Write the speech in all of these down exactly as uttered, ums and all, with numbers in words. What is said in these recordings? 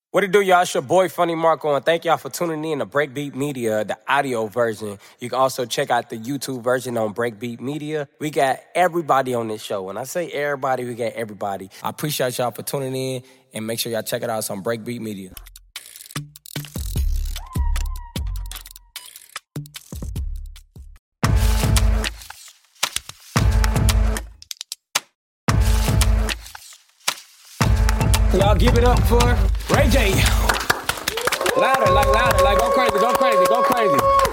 What it do, y'all? It's your boy, Funny Marco, and thank y'all for tuning in to Breakbeat Media, the audio version. You can also check out the YouTube version on Breakbeat Media. We got everybody on this show. When I say everybody, we got everybody. I appreciate y'all for tuning in, and make sure y'all check it out. It's on Breakbeat Media. Y'all give it up for Ray J. Louder, like louder, like go crazy, go crazy, go crazy.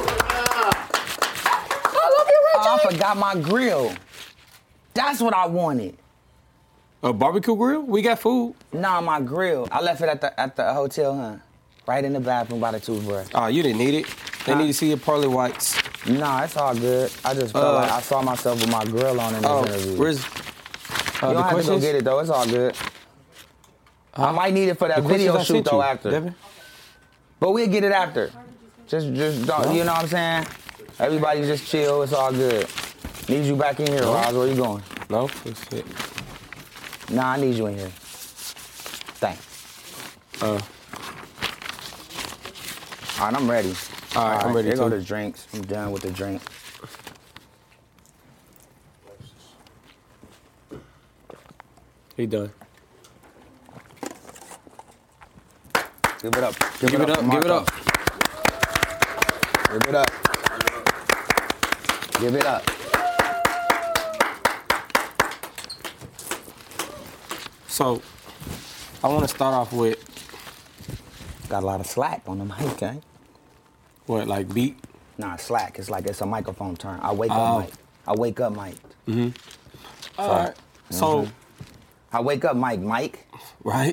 I love you, Ray J. Oh, I forgot my grill. That's what I wanted. A barbecue grill? We got food. Nah, my grill. I left it at the at the hotel, huh? Right in the bathroom by the toothbrush. Oh, you didn't need it. They huh? need to see your pearly whites. Nah, it's all good. I just felt uh, like I saw myself with my grill on in this oh, interview. Where's, uh, you don't have questions? to go get it, though. It's all good. I might need it for that the video shoot though you, after. Devin? But we'll get it after. Just just don't, you know what I'm saying? Everybody just chill, it's all good. Need you back in here, no. Roz, where you going? No, that's it. Nah, I need you in here. Thanks. Uh. All right, I'm ready. All right, all right I'm ready here too. Here go the drinks. I'm done with the drink. He done. Give it up. Give, give it up. up give it up. Give it up. Give it up. So, I want to start off with. Got a lot of slack on the mic, eh? What, like beat? Nah, slack. It's like it's a microphone turn. I wake oh. up mic. I wake up mic. Mm-hmm. So, all right. So. Mm-hmm. I wake up mic, Mike. Right.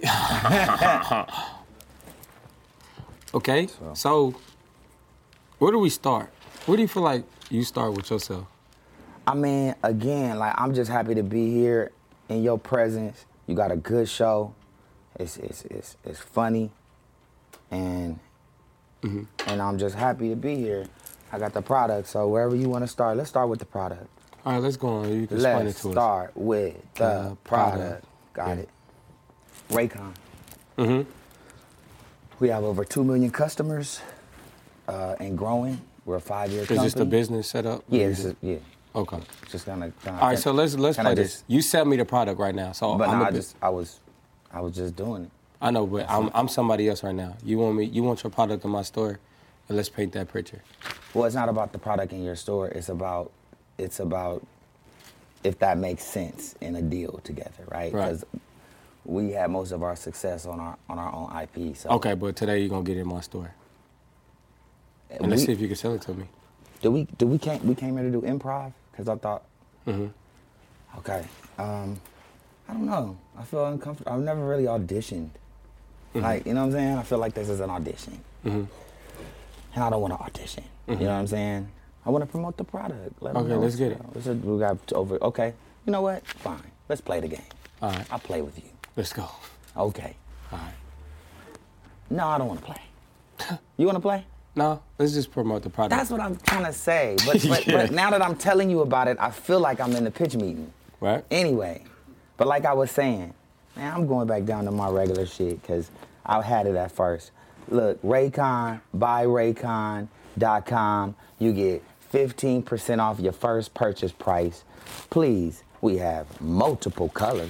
Okay, so. so where do we start? Where do you feel like you start with yourself? I mean, again, like I'm just happy to be here in your presence. You got a good show. It's it's it's it's funny, and mm-hmm. and I'm just happy to be here. I got the product, so wherever you want to start, let's start with the product. All right, let's go on. You can let's explain it to us. Let's start with the uh, product. product. Got yeah. it. Raycon. Mm-hmm. We have over two million customers uh, and growing. We're a five-year company. Is this the business set up? Yeah, this is, yeah. Okay. Just gonna. All right, so let's let's play this. Just, you sell me the product right now, so but I'm no, a I bit, just I was, I was just doing it. I know, but I'm I'm somebody else right now. You want me? You want your product in my store, and let's paint that picture. Well, it's not about the product in your store. It's about, it's about, if that makes sense in a deal together, right? Right. Because we had most of our success on our on our own I P. So. Okay, but today you're gonna get it in my store. And we, let's see if you can sell it to me. Do we do we came we came here to do improv? Because I thought. Mm-hmm. Okay. Um, I don't know. I feel uncomfortable. I've never really auditioned. Mm-hmm. Like, you know what I'm saying? I feel like this is an audition. Mm-hmm. And I don't want to audition. Mm-hmm. You know what I'm saying? I want to promote the product. Let okay, let's get it. Let's, we got over. Okay. You know what? Fine. Let's play the game. All right. I'll play with you. Let's go. Okay. All right. No, I don't want to play. You want to play? No, let's just promote the product. That's what I'm trying to say. But, but, yeah. but now that I'm telling you about it, I feel like I'm in the pitch meeting. Right. Anyway, but like I was saying, man, I'm going back down to my regular shit because I had it at first. Look, Raycon, buy raycon dot com. You get fifteen percent off your first purchase price. Please, we have multiple colors.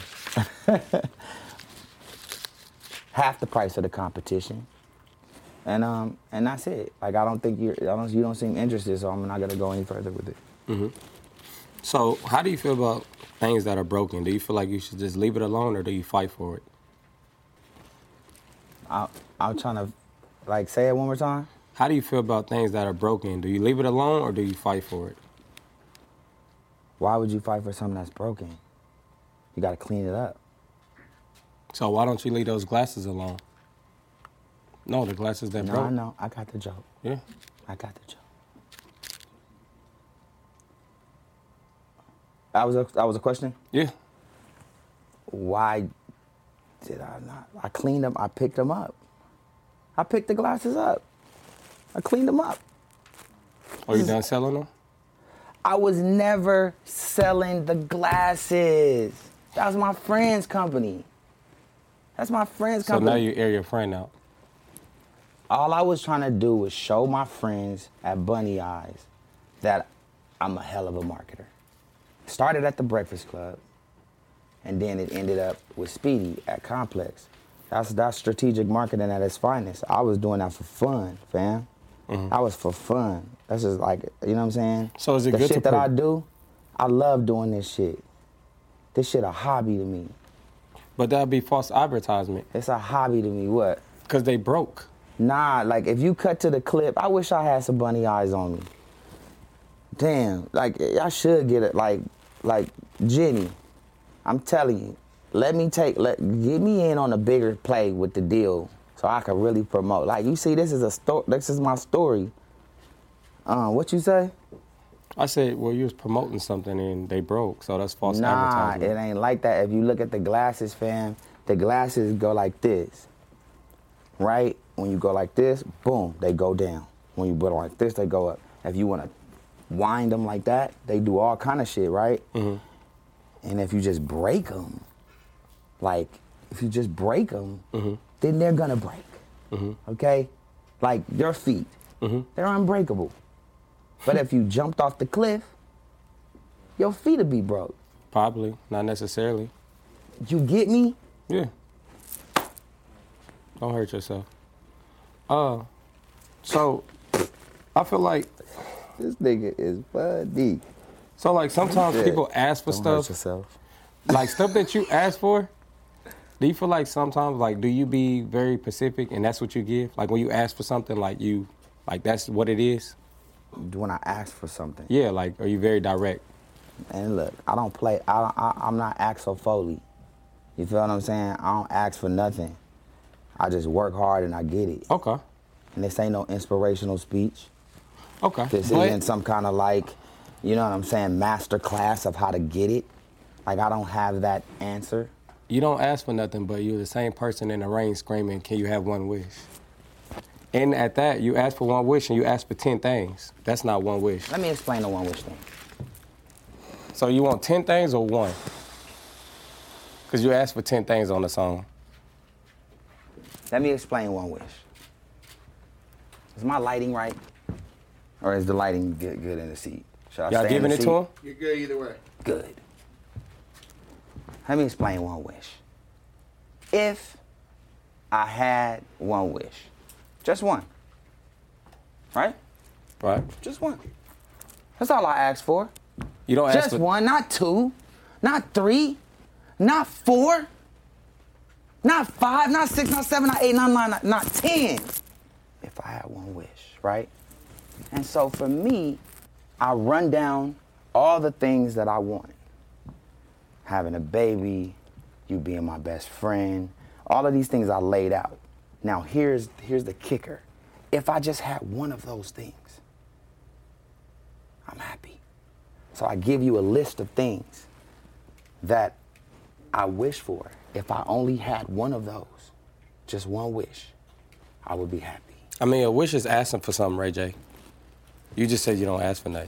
Half the price of the competition. And um and that's it. Like I don't think you I don't you don't seem interested, so I'm not gonna go any further with it. Mm-hmm. So how do you feel about things that are broken? Do you feel like you should just leave it alone, or do you fight for it? I I'm trying to like say it one more time. How do you feel about things that are broken? Do you leave it alone, or do you fight for it? Why would you fight for something that's broken? You gotta clean it up. So why don't you leave those glasses alone? No, the glasses that no, broke. No, I know. I got the joke. Yeah. I got the joke. That was a, that was a question? Yeah. Why did I not? I cleaned them. I picked them up. I picked the glasses up. I cleaned them up. Are you done selling them? I was never selling the glasses. That was my friend's company. That's my friend's company. So now you air your friend out. All I was trying to do was show my friends at Bunny Eyes that I'm a hell of a marketer. Started at the Breakfast Club, and then it ended up with Speedy at Complex. That's that's strategic marketing at its finest. I was doing that for fun, fam. Mm-hmm. I was for fun. That's just like, you know what I'm saying? So is it the good shit to that pro- I do, I love doing this shit. This shit a hobby to me. But that'd be false advertisement. It's a hobby to me, what? Because they broke. Nah, like if you cut to the clip, I wish I had some Bunny Eyes on me. Damn, like I should get it. Like, like Jenny, I'm telling you, let me take, let get me in on a bigger play with the deal, so I can really promote. Like you see, this is a story. This is my story. Uh, what you say? I said, well, you was promoting something and they broke, so that's false nah, advertisement. Nah, it ain't like that. If you look at the glasses, fam, the glasses go like this, right? When you go like this, boom, they go down. When you put them like this, they go up. If you want to wind them like that, they do all kind of shit, right? Mm-hmm. And if you just break them, like, if you just break them, mm-hmm. then they're gonna break, mm-hmm. okay? Like your feet, mm-hmm. they're unbreakable. But if you jumped off the cliff, your feet would be broke. Probably, not necessarily. You get me? Yeah. Don't hurt yourself. Uh, so, I feel like... This nigga is funny. So, like, sometimes yeah. people ask for Don't stuff. Hurt yourself. Like, stuff that you ask for, do you feel like sometimes, like, do you be very specific and that's what you give? Like, when you ask for something, like, you, like, that's what it is? When I ask for something. Yeah, like, are you very direct? And look, I don't play, I, I, I'm not Axel Foley. You feel what I'm saying? I don't ask for nothing. I just work hard and I get it. Okay. And this ain't no inspirational speech. Okay. This but, isn't some kind of like, you know what I'm saying, master class of how to get it. Like, I don't have that answer. You don't ask for nothing, but you're the same person in the rain screaming, can you have one wish? And at that, you ask for one wish and you ask for ten things. That's not one wish. Let me explain the one wish thing. So you want ten things or one? Because you asked for ten things on the song. Let me explain one wish. Is my lighting right? Or is the lighting good, good in the seat? Should I Y'all stay giving in the it seat? to him? You're good either way. Good. Let me explain one wish. If I had one wish, just one, right? Right. Just one. That's all I asked for. You don't ask Just for... one, not two, not three, not four, not five, not six, not seven, not eight, not nine, not, not ten. If I had one wish, right? And so for me, I run down all the things that I want. Having a baby, you being my best friend, all of these things I laid out. Now here's, here's the kicker. If I just had one of those things, I'm happy. So I give you a list of things that I wish for. If I only had one of those, just one wish, I would be happy. I mean, a wish is asking for something, Ray J. You just said you don't ask for nothing.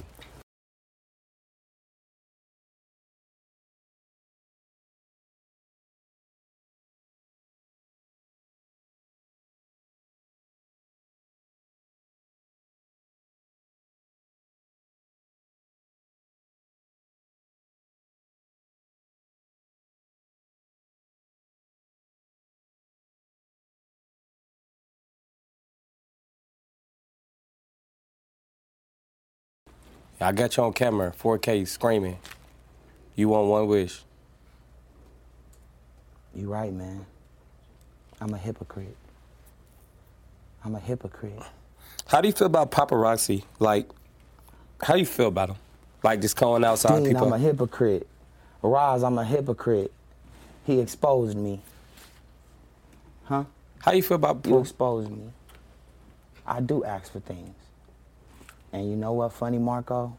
I got you on camera, four K, screaming. You want one wish. You right, man. I'm a hypocrite. I'm a hypocrite. How do you feel about paparazzi? Like, how do you feel about them? Like, just calling outside Dean, people? I'm a hypocrite. Roz, I'm a hypocrite. He exposed me. Huh? How do you feel about... You exposed me. I do ask for things. And you know what, funny Marco?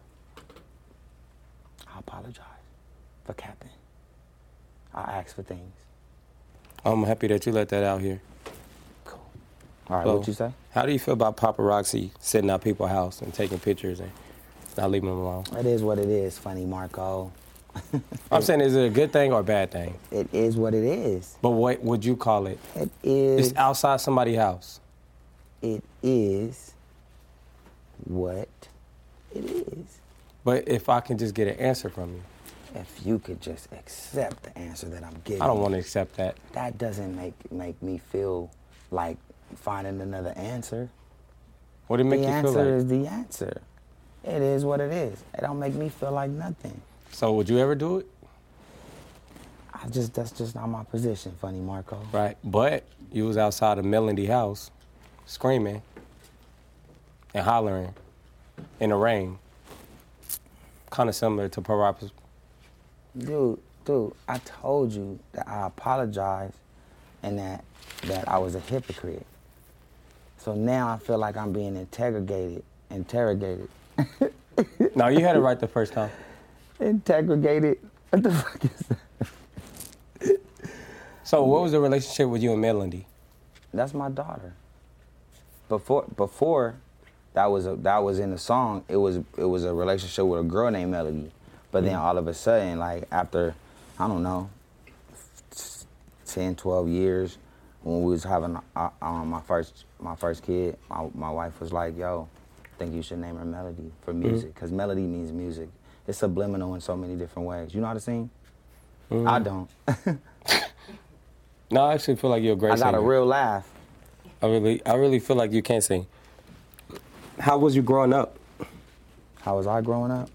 I apologize for capping. I ask for things. I'm happy that you let that out here. Cool. All right, So, what you say? How do you feel about paparazzi sitting at people's house and taking pictures and not leaving them alone? It is what it is, funny Marco. I'm saying, is it a good thing or a bad thing? It is what it is. But what would you call it? It is. It's outside somebody's house. it is what it is. But if I can just get an answer from you. If you could just accept the answer that I'm giving. I don't want to accept that. That doesn't make make me feel like finding another answer. What did it make the you feel like? The answer is the answer. It is what it is. It don't make me feel like nothing. So would you ever do it? I just, that's just not my position, Funny Marco. Right, but you was outside of Melody house screaming and hollering in the rain. Kind of similar to Parappa's. Dude, dude, I told you that I apologized and that that I was a hypocrite. So now I feel like I'm being interrogated, interrogated. No, you had it right the first time. Interrogated? What the fuck is that? So what was the relationship with you and Melody? That's my daughter. Before before that was a, that was in the song, it was it was a relationship with a girl named Melody. But then all of a sudden, like after, I don't know, ten, twelve years, when we was having uh, um, my first my first kid, my, my wife was like, yo, I think you should name her Melody for music, because mm-hmm. melody means music. It's subliminal in so many different ways. You know how to sing? Mm-hmm. I don't. No, I actually feel like you're a great singer. I got singer. a real laugh. I really, I really feel like you can sing. How was you growing up? How was I growing up?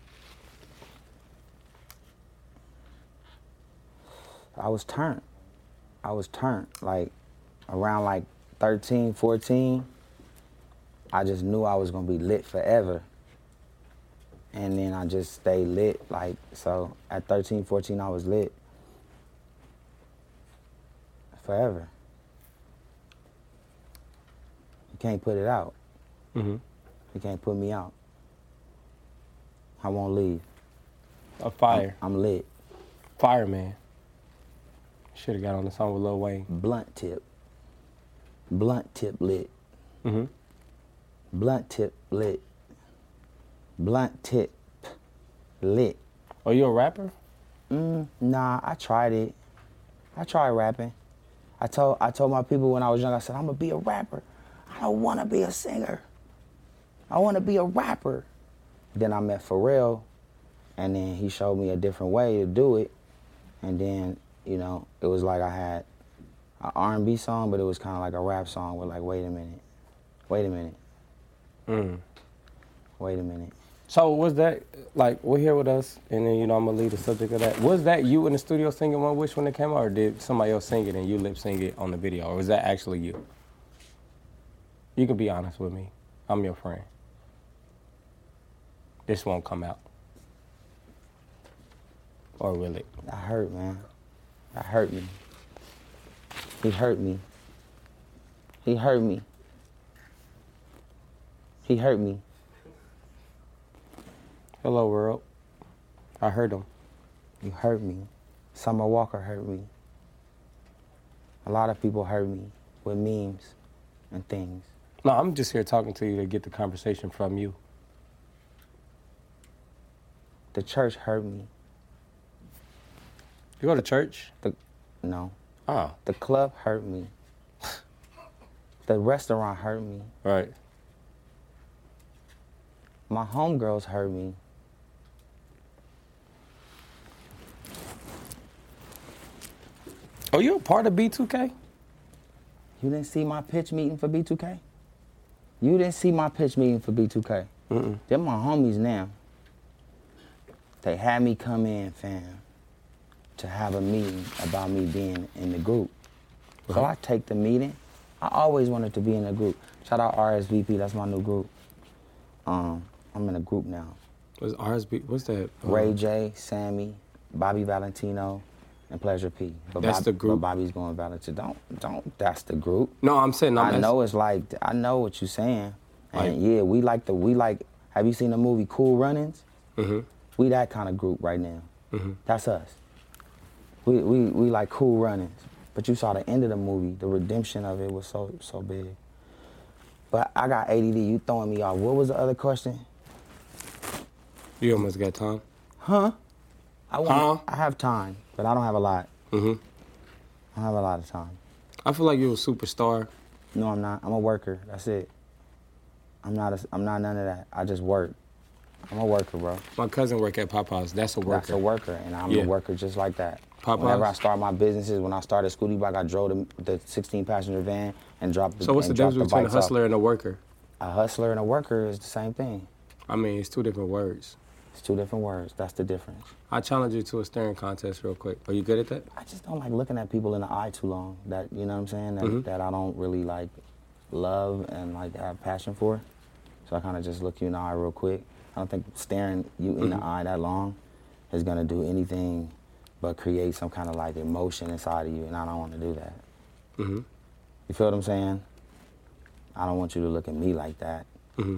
I was turned. I was turned. Like, around like thirteen, fourteen, I just knew I was gonna be lit forever. And then I just stayed lit, like, so at thirteen, fourteen, I was lit. Forever. You can't put it out. Mm-hmm. You can't put me out. I won't leave. A fire. I'm, I'm lit. Fireman. Should have got on the song with Lil Wayne. Blunt tip. Blunt tip lit. Mm-hmm. Blunt tip lit. Blunt tip lit. Are you a rapper? Mm, nah, I tried it. I tried rapping. I told I told my people when I was young, I said, I'm gonna be a rapper. I don't wanna be a singer. I wanna be a rapper. Then I met Pharrell, and then he showed me a different way to do it. And then, you know, it was like I had an R and B song, but it was kind of like a rap song with like, wait a minute, wait a minute, mm. wait a minute. So was that, like, we're here with us, and then, you know, I'm going to lead the subject of that. Was that you in the studio singing One Wish when it came out, or did somebody else sing it and you lip sing it on the video, or was that actually you? You can be honest with me. I'm your friend. This won't come out. Or will it? That hurt, man. That hurt me. He hurt me. He hurt me. He hurt me. Hello, world. I heard him. You hurt me. Summer Walker hurt me. A lot of people hurt me with memes and things. No, I'm just here talking to you to get the conversation from you. The church hurt me. You go to church? The, no. Oh. The club hurt me. The restaurant hurt me. Right. My homegirls hurt me. Oh, you a part of B two K? You didn't see my pitch meeting for B two K? You didn't see my pitch meeting for B two K? Mm-mm. They're my homies now. They had me come in, fam, to have a meeting about me being in the group. Uh-huh. So I take the meeting. I always wanted to be in a group. Shout out R S V P, that's my new group. Um, I'm in a group now. What's R S V P? What's that? Uh, Ray J, Sammy, Bobby Valentino, and Pleasure P. But that's Bob, the group. But Bobby's going Valentino. Don't, don't. That's the group. No, I'm saying. I'm I know it's like. I know what you're saying. And like, yeah, we like the. We like. Have you seen the movie Cool Runnings? Mm-hmm. We that kind of group right now. Mm-hmm. That's us. We we we like Cool Runnings. But you saw the end of the movie. The redemption of it was so so big. But I got A D D. You throwing me off. What was the other question? You almost got time. Huh? I want, huh? I have time, but I don't have a lot. Mm-hmm. I have a lot of time. I feel like you're a superstar, No, I'm not. I'm a worker. That's it. I'm not. A, I'm not none of that. I just work. I'm a worker, bro. My cousin work at Popeyes. That's a worker. That's a worker, and I'm yeah. a worker just like that. Popeyes? Whenever I start my businesses, when I started Scooty Bike, I drove the, the sixteen passenger van and dropped the So what's the difference the between a hustler off. and a worker? A hustler and a worker is the same thing. I mean, it's two different words. It's two different words. That's the difference. I challenge you to a staring contest real quick. Are you good at that? I just don't like looking at people in the eye too long. That, you know what I'm saying? That, mm-hmm. that I don't really like love and like have passion for. So I kind of just look you in the eye real quick. I don't think staring you in mm-hmm. the eye that long is gonna do anything but create some kind of like emotion inside of you, and I don't want to do that. Mm-hmm. You feel what I'm saying? I don't want you to look at me like that. Mm-hmm.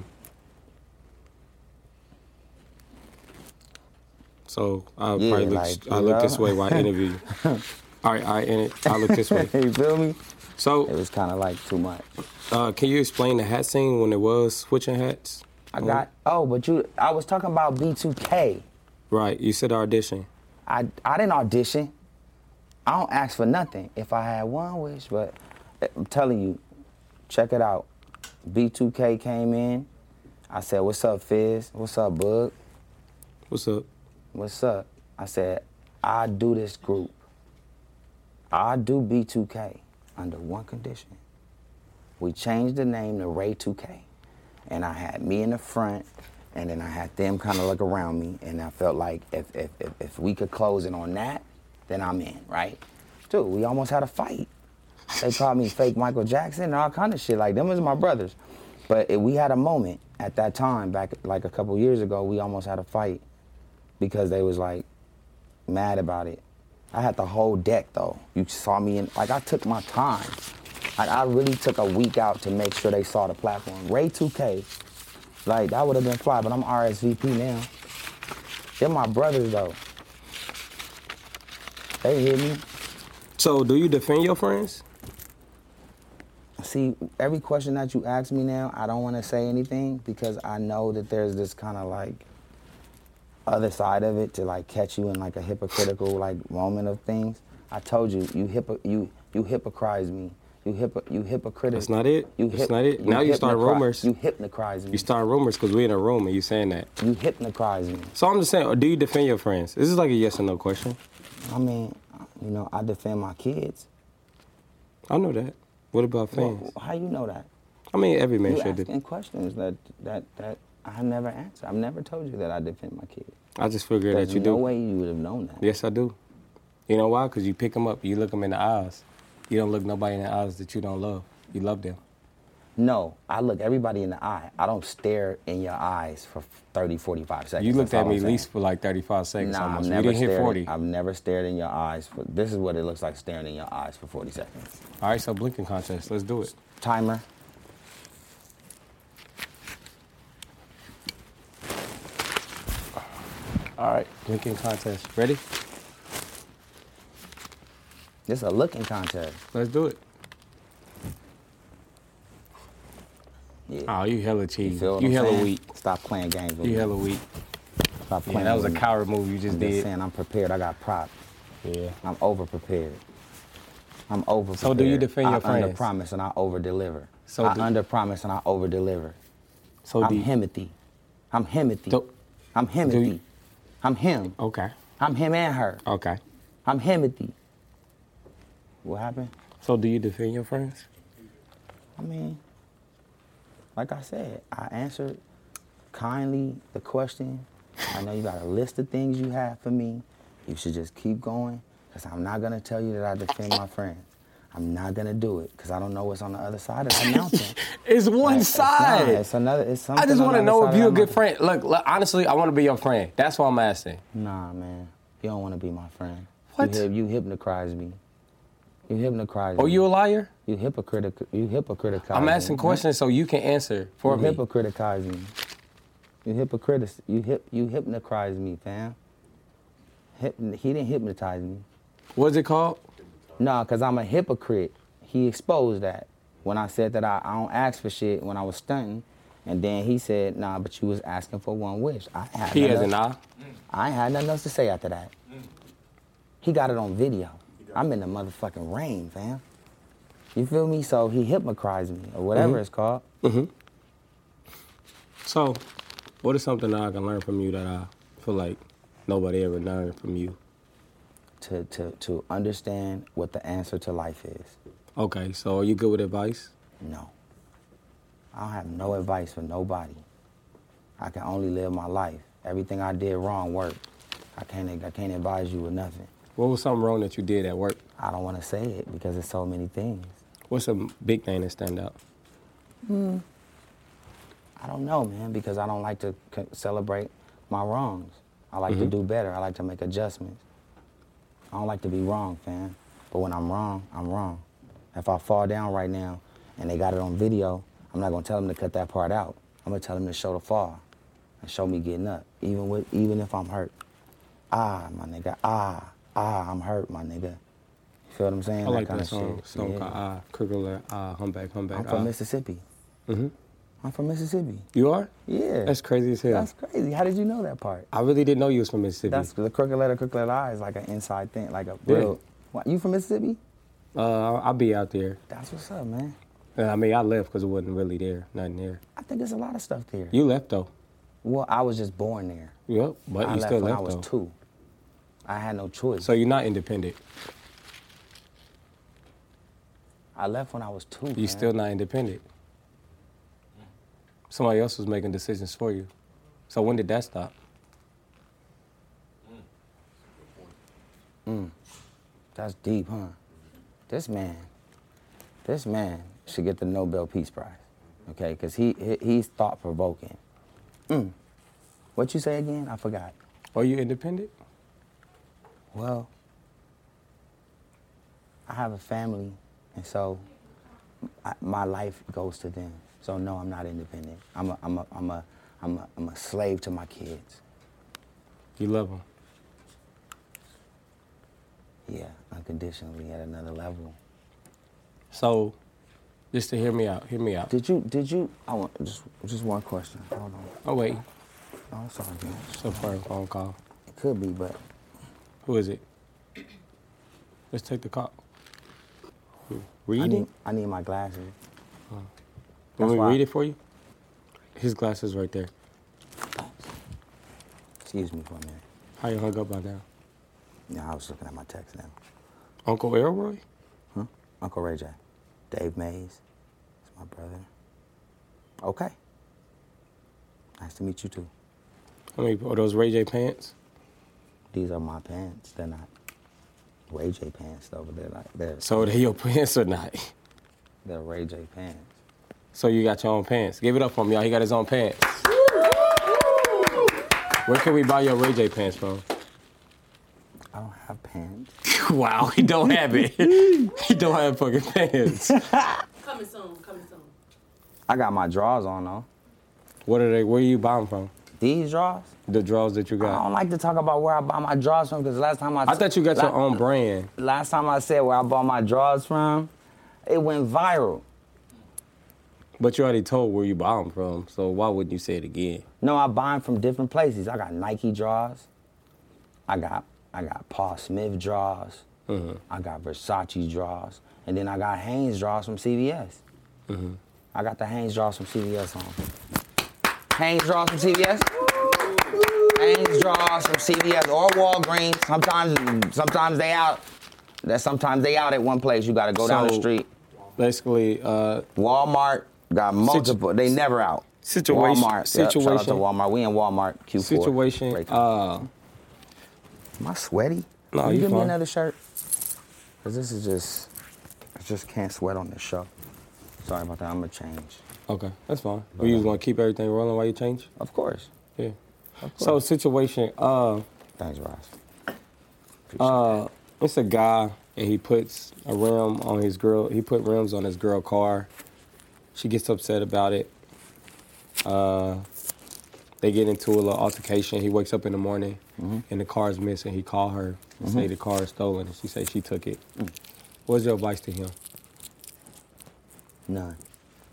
So I'll yeah, probably look, like, I'll look this way while I interview you. all right, all right, and it, I'll look this way. You feel me? So it was kind of like too much. Uh, can you explain the hat scene when it was switching hats? I got, oh, but you, I was talking about B two K. Right, you said audition. I, I didn't audition. I don't ask for nothing. If I had one wish, but I'm telling you, check it out. B two K came in. I said, what's up, Fizz? What's up, Bug? What's up? What's up? I said, I do this group. I do B two K under one condition. We changed the name to Ray two K. And I had me in the front, and then I had them kind of look around me, and I felt like if, if, if, if we could close it on that, then I'm in, right? Dude, we almost had a fight. They called me fake Michael Jackson and all kind of shit. Like, them was my brothers. But it, we had a moment at that time, back like a couple years ago, we almost had a fight because they was like mad about it. I had the whole deck though. You saw me in, like I took my time. Like I really took a week out to make sure they saw the platform. Ray two K, like that would have been fly, but I'm R S V P now. They're my brothers though. They hear me. So do you defend your friends? See, every question that you ask me now, I don't want to say anything because I know that there's this kind of like other side of it to like catch you in like a hypocritical like moment of things. I told you, you hypo, you you hypocrize me. You hypo, you hypocritical. That's not it. You That's hip, not it. You now you start rumors. You hypnotize me. You start rumors because we in a room and you saying that. You hypnotize me. So I'm just saying, do you defend your friends? This is like a yes or no question. I mean, you know, I defend my kids. I know that. What about fans? Well, how you know that? I mean, every man you should asking do. questions that that that I never answered. I've never told you that I defend my kids. I just figured There's that you no do. way you would have known that. Yes, I do. You know why? Because you pick them up, you look them in the eyes. You don't look nobody in the eyes that you don't love. You love them. No, I look everybody in the eye. I don't stare in your eyes for thirty, forty-five seconds. You looked That's at all me I'm at saying. least for like thirty-five seconds Nah, almost. I've We never didn't hit stared, forty. I've never stared in your eyes. For, this is what it looks like staring in your eyes for forty seconds. All right, so blinking contest. Let's do it. Timer. All right, blinking contest. Ready? This is a looking contest. Let's do it. Yeah. Oh, you hella You cheesy. feel what You I'm hella saying? weak. Stop playing games with You me. hella weak. Stop playing Yeah, that was a with me. coward move you just I'm did. just saying I'm prepared. I got props. Yeah. I'm over prepared. I'm over prepared. So do you defend your I friends? under promise and I over deliver. So I do- under promise and I over deliver. So I'm do you- Himothy. I'm Himothy. Do- I'm do you- Himothy. I'm him. Okay. I'm him and her. Okay. I'm Himothy. What happened? So do you defend your friends? I mean, like I said, I answered kindly the question. I know you got a list of things you have for me. You should just keep going, because I'm not going to tell you that I defend my friends. I'm not going to do it, because I don't know what's on the other side of the mountain. It's one Like, it's side. not. It's another, it's something I just on want the to other know side if of you're a that good mountain. friend. Look, look, honestly, I want to be your friend. That's what I'm asking. Nah, man. You don't want to be my friend. What? You, hy- you hypnotize me. You hypnotize Oh, me. you a liar? You hypocritical. You hypocritical. I'm asking questions so you can answer for you me. hypocritize me. You hypocritic. You hip. You hypnotize me, fam. Hip, he didn't hypnotize me. What's it called? Nah, cause I'm a hypocrite. He exposed that when I said that I, I don't ask for shit when I was stunting, and then he said, "Nah, but you was asking for one wish." I had. He nothing has an else- eye. I ain't had nothing else to say after that. He got it on video. I'm in the motherfucking rain, fam. You feel me? So he hypnotized me, or whatever Mhm. it's called. Mm-hmm. So, what is something that I can learn from you that I feel like nobody ever learned from you? To, to, to understand what the answer to life is. Okay, so are you good with advice? No. I don't have no advice for nobody. I can only live my life. Everything I did wrong worked. I can't, I can't advise you with nothing. What was something wrong that you did at work? I don't want to say it because there's so many things. What's a big thing that stand out? Hmm. I don't know, man, because I don't like to c- celebrate my wrongs. I like Mm-hmm. to do better. I like to make adjustments. I don't like to be wrong, fam. But when I'm wrong, I'm wrong. If I fall down right now and they got it on video, I'm not gonna tell them to cut that part out. I'm gonna tell them to show the fall and show me getting up, even with, even if I'm hurt. Ah, my nigga, ah, ah, I'm hurt, my nigga. You feel what I'm saying? I like kind that of song. shit. Song Yeah. called Ah, Crooked Ah, Humpback, Humpback. I'm from ah. Mississippi. Mm-hmm. I'm from Mississippi. You are? Yeah. That's crazy as hell. That's crazy. How did you know that part? I really didn't know you was from Mississippi. That's the crooked letter, crooked letter I is like an inside thing, like a Yeah. real. What, you from Mississippi? Uh, I'll be out there. That's what's up, man. Uh, I mean, I left because it wasn't really there, nothing there. I think there's a lot of stuff there. You left though. Well, I was just born there. Yep, but I you left still when left I was though. two. I had no choice. So you're not independent. I left when I was two. You man. still not independent. Somebody else was making decisions for you. So when did that stop? Mm. That's deep, huh? This man, this man should get the Nobel Peace Prize, okay? Because he, he he's thought-provoking. Mm. What you say again? I forgot. Are you independent? Well, I have a family, and so I, my life goes to them. So no, I'm not independent. I'm a, I'm a, I'm a, I'm a, I'm a slave to my kids. You love them. Yeah, unconditionally at another level. So, just to hear me out, hear me out. Did you, did you, I want, just, just one question. Hold on. Oh, wait. Oh, sorry, man. So far, a phone call. It could be, but Who is it? Let's take the call. Who? I Reading? need, I need my glasses. Want That's me to why- read it for you? His glasses right there. Excuse me for a minute. How you hung up by now? Yeah, I was looking at my text now. Uncle Elroy? Huh? Uncle Ray J. Dave Mays. It's my brother. Okay. Nice to meet you too. I mean, are those Ray J pants? These are my pants. They're not Ray J pants though, but they're like they're So are they your pants or not? they're Ray J pants. So you got your own pants. Give it up for him, y'all. He got his own pants. Where can we buy your Ray J pants from? I don't have pants. Wow, he don't have it. He don't have fucking pants. Coming soon, coming soon. I got my drawers on though. What are they? Where you buy them from? These drawers? The drawers that you I got. don't like to talk about where I buy my drawers from because last time I I thought you got la- your own brand. Last time I said where I bought my drawers from, it went viral. But you already told where you buy them from, so why wouldn't you say it again? No, I buy them from different places. I got Nike drawers. I got I got Paul Smith drawers. Mm-hmm. I got Versace drawers. And then I got Hanes drawers from C V S. Mm-hmm. I got the Hanes drawers from C V S on. Hanes drawers from C V S? Hanes drawers from C V S or Walgreens. Sometimes sometimes they out. That sometimes they out at one place. You gotta go down the So- street. Basically, uh, Walmart got multiple. they never out. situation- Walmart. Yep, shout out to situation- Walmart. We in Walmart. Q four. situation. Right. Uh, Am I sweaty? No, Can you you give me fine. another shirt? Cause this is just, I just can't sweat on this show. Sorry about that. I'm gonna change. okay, that's fine. But you just want to keep everything rolling while you change? Of course. Yeah. Of So course. situation. Uh, Thanks, Ross. Appreciate uh, it's a guy and he puts a rim on his girl. He put rims on his girl car. She gets upset about it. Uh, they get into a little altercation. He wakes up in the morning Mm-hmm. and the car is missing. He call her and say the car is stolen, and she say she took it. Mm. What's your advice to him? that. None.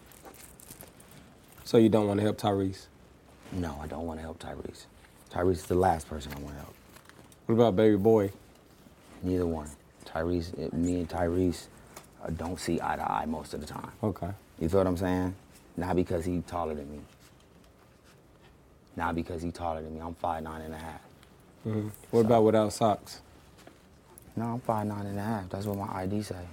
So you don't want to help Tyrese? No, I don't want to help Tyrese. Tyrese is the last person I want to help. What about baby boy? Neither one. Tyrese, it, me and Tyrese uh, don't see eye to eye most of the time. Okay. You feel what I'm saying? Not because he taller than me. Not because he taller than me. I'm five nine and a half. Mm-hmm. What so, about without socks? No, I'm five nine and a half. That's what my I D say.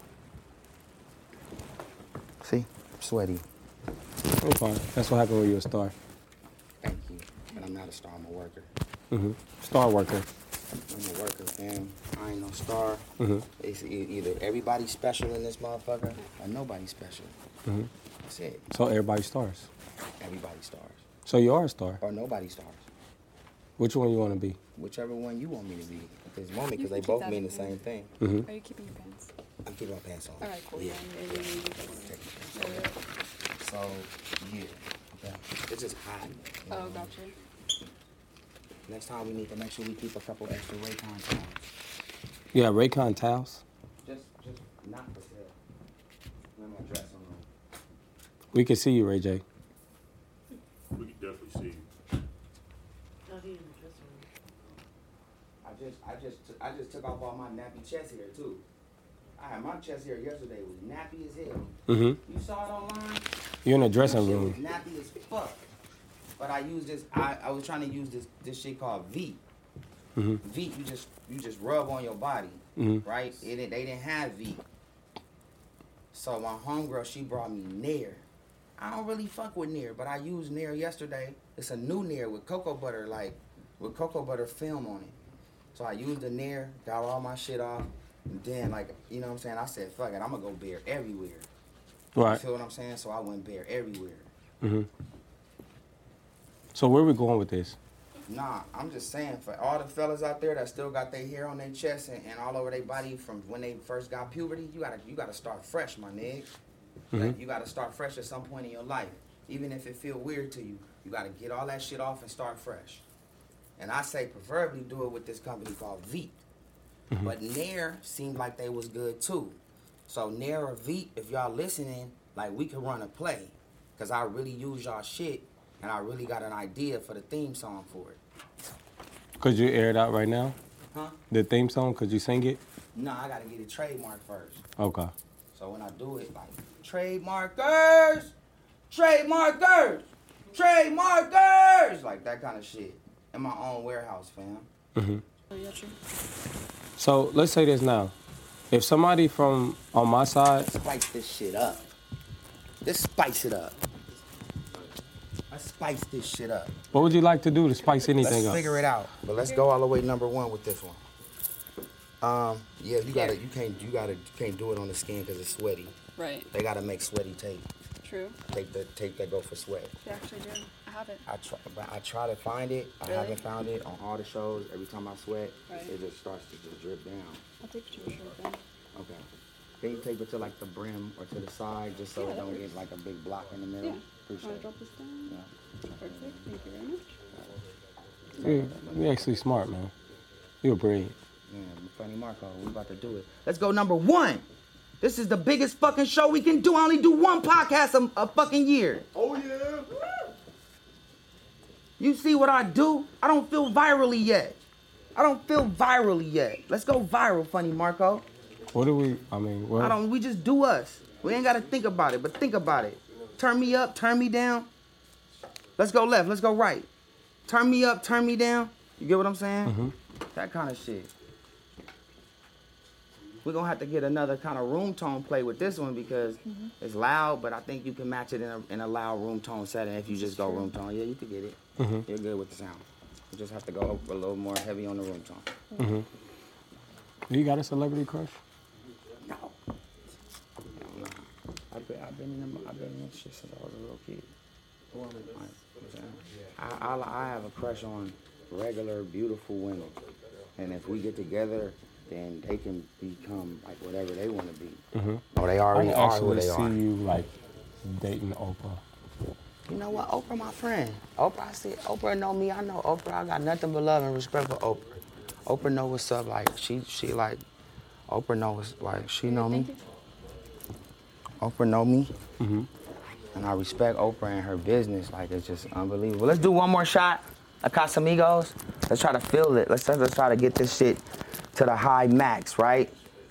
See? I'm sweaty. I'm fine. That's what happened when you're a star. Thank you. But I'm not a star. I'm a worker. Mm-hmm. Star worker. I'm a worker, fam. I ain't no star. Mm-hmm. It's e- either everybody special in this motherfucker or nobody special. Mm-hmm. That's it. So everybody stars? Everybody stars. So you are a star? Or nobody stars. Which one you want to be? Whichever one you want me to be at this moment, because they both mean the same thing. Mm-hmm. Are you keeping your pants? I'm keeping my pants on. All right, cool. Yeah. Yeah, yeah, yeah, yeah, yeah. So, yeah. Okay. It's just hot. You know? Oh, gotcha. Next time we need to make sure we keep a couple extra Raycon towels. You got Raycon towels? Just, just not for sale. I'm my dress on. We can see you, Ray J. We can definitely see you. Not here in the dressing room. I just, I just, t- I just took off all my nappy chest hair too. I had my chest hair yesterday was nappy as hell. Mm-hmm. You saw it online? You're in the dressing That shit room. was nappy as fuck. But I used this. I, I was trying to use this this shit called Veet. Mm-hmm. Veet, you just you just rub on your body, Mm-hmm. right? It, didn't- they didn't have Veet. So my homegirl, she brought me Nair. I don't really fuck with Nair, but I used Nair yesterday. It's a new Nair with cocoa butter, like with cocoa butter film on it. So I used the Nair, got all my shit off, and then like you know what I'm saying. I said, fuck it, I'm gonna go bare everywhere. Right. You feel what I'm saying? So I went bare everywhere. Mm-hmm. So where are we going with this? Nah, I'm just saying, for all the fellas out there that still got their hair on their chest and, and all over their body from when they first got puberty, you gotta you gotta start fresh, my nigga. Mm-hmm. Like, you gotta start fresh at some point in your life. Even if it feel weird to you, you gotta get all that shit off and start fresh. And I say preferably do it with this company called Veet. Mm-hmm. But Nair seemed like they was good too. So Nair or Veet, if y'all listening, like we could run a play. Cause I really use y'all shit and I really got an idea for the theme song for it. Could you air it out right now? Huh? The theme song, could you sing it? No, I gotta get it trademarked first. Okay. So when I do it, like, trademarkers, trademarkers, trademarkers, like that kind of shit. In my own warehouse, fam. Mm-hmm. Oh, yeah, true. So let's say this now. If somebody from on my side, Spice this shit up. Let's spice it up. Let's spice this shit up. what would you like to do to spice anything Let's up? figure it out. But let's go all the way number one with this one. Um, yeah, you gotta, you can't, you gotta, you can't do it on the skin because it's sweaty. Right. They gotta make sweaty tape. True. Take the tape that go for sweat. They actually do. I have it. I try, but I try to find it. I Really? haven't found it on all the shows. Every time I sweat, Right. it just starts to just drip down. I'll take you to a shirt then. Okay. Can you tape it to like the brim or to the side, just so Yeah, it that don't works. get like a big block in the middle? Yeah. Appreciate Want it. to drop this down? Yeah. Perfect. Thank you very much. You're, you're actually smart, man. You're brilliant. Yeah, funny Marco, we about to do it. Let's go number one. This is the biggest fucking show we can do. I only do one podcast a, a fucking year. Oh, yeah. You see what I do? I don't feel virally yet. I don't feel virally yet. Let's go viral, funny Marco. What do we, I mean, what? I don't, we just do us. We ain't gotta think about it, but think about it. Turn me up, turn me down. Let's go left, let's go right. Turn me up, turn me down. You get what I'm saying? Mm-hmm. That kind of shit. We're gonna have to get another kind of room tone play with this one because Mm-hmm. it's loud, but I think you can match it in a, in a loud room tone setting if you just go room tone. Yeah, you can get it. Mm-hmm. You're good with the sound. You just have to go a little more heavy on the room tone. Mm-hmm. Do you got a celebrity crush? No. No. I've been, I've been in them, I've been in this shit since I was a little kid. Like, I, I, I have a crush on regular, beautiful women. And if we get together, then they can become like whatever they want to be. Mm-hmm. Oh, they I already can are who actually they see are. you like dating Oprah. You know what? Oprah, my friend. Oprah, I see. Oprah know me. I know Oprah. I got nothing but love and respect for Oprah. Oprah know what's up. Like she, she like. Oprah know what's like. She know me. Oprah know me. Mm-hmm. And I respect Oprah and her business. Like it's just unbelievable. Let's do one more shot of Casamigos. Let's try to feel it. Let's let's try to get this shit to the high max, right?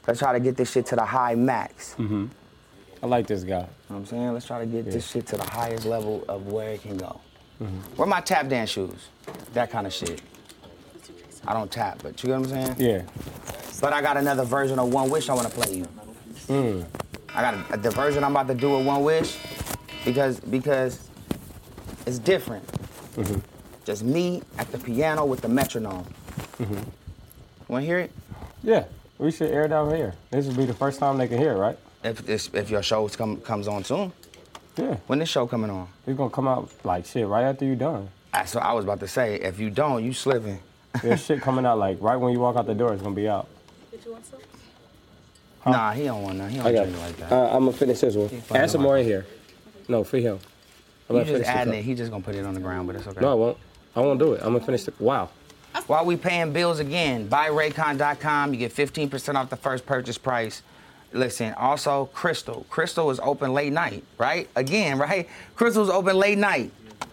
Let's try to get this shit to the high max. Mm-hmm. I like this guy. You know what I'm saying? Let's try to get Yeah. this shit to the highest level of where it can go. Mm-hmm. Where my tap dance shoes? That kind of shit. I don't tap, but you know what I'm saying? Yeah. But I got another version of One Wish I want to play you. Mm. I got a, the version I'm about to do with One Wish because because it's different. Mm-hmm. Just me at the piano with the metronome. Mm-hmm. Want to hear it? Yeah. We should air it out here. This will be the first time they can hear it, right? If this, if your show come, comes on soon. Yeah. When this show coming on? It's gonna come out like shit right after you done. That's what I was about to say. If you don't, you slipping. There's shit coming out like right when you walk out the door. It's gonna be out. Did you want some? Huh? Nah, he don't want none. He don't I got drink it. like that. Uh, I'm gonna finish this one. fine, Add some don't more worry. in here. No, for him. I'm You gonna just finish the adding cup. it. He just gonna put it on the ground, but it's okay. No, I won't. I won't do it. I'm gonna finish the. Wow. While we paying bills again, buy raycon dot com. You get fifteen percent off the first purchase price. Listen, also Crystal. Crystal is open late night, right? Again, right? Crystal's open late night.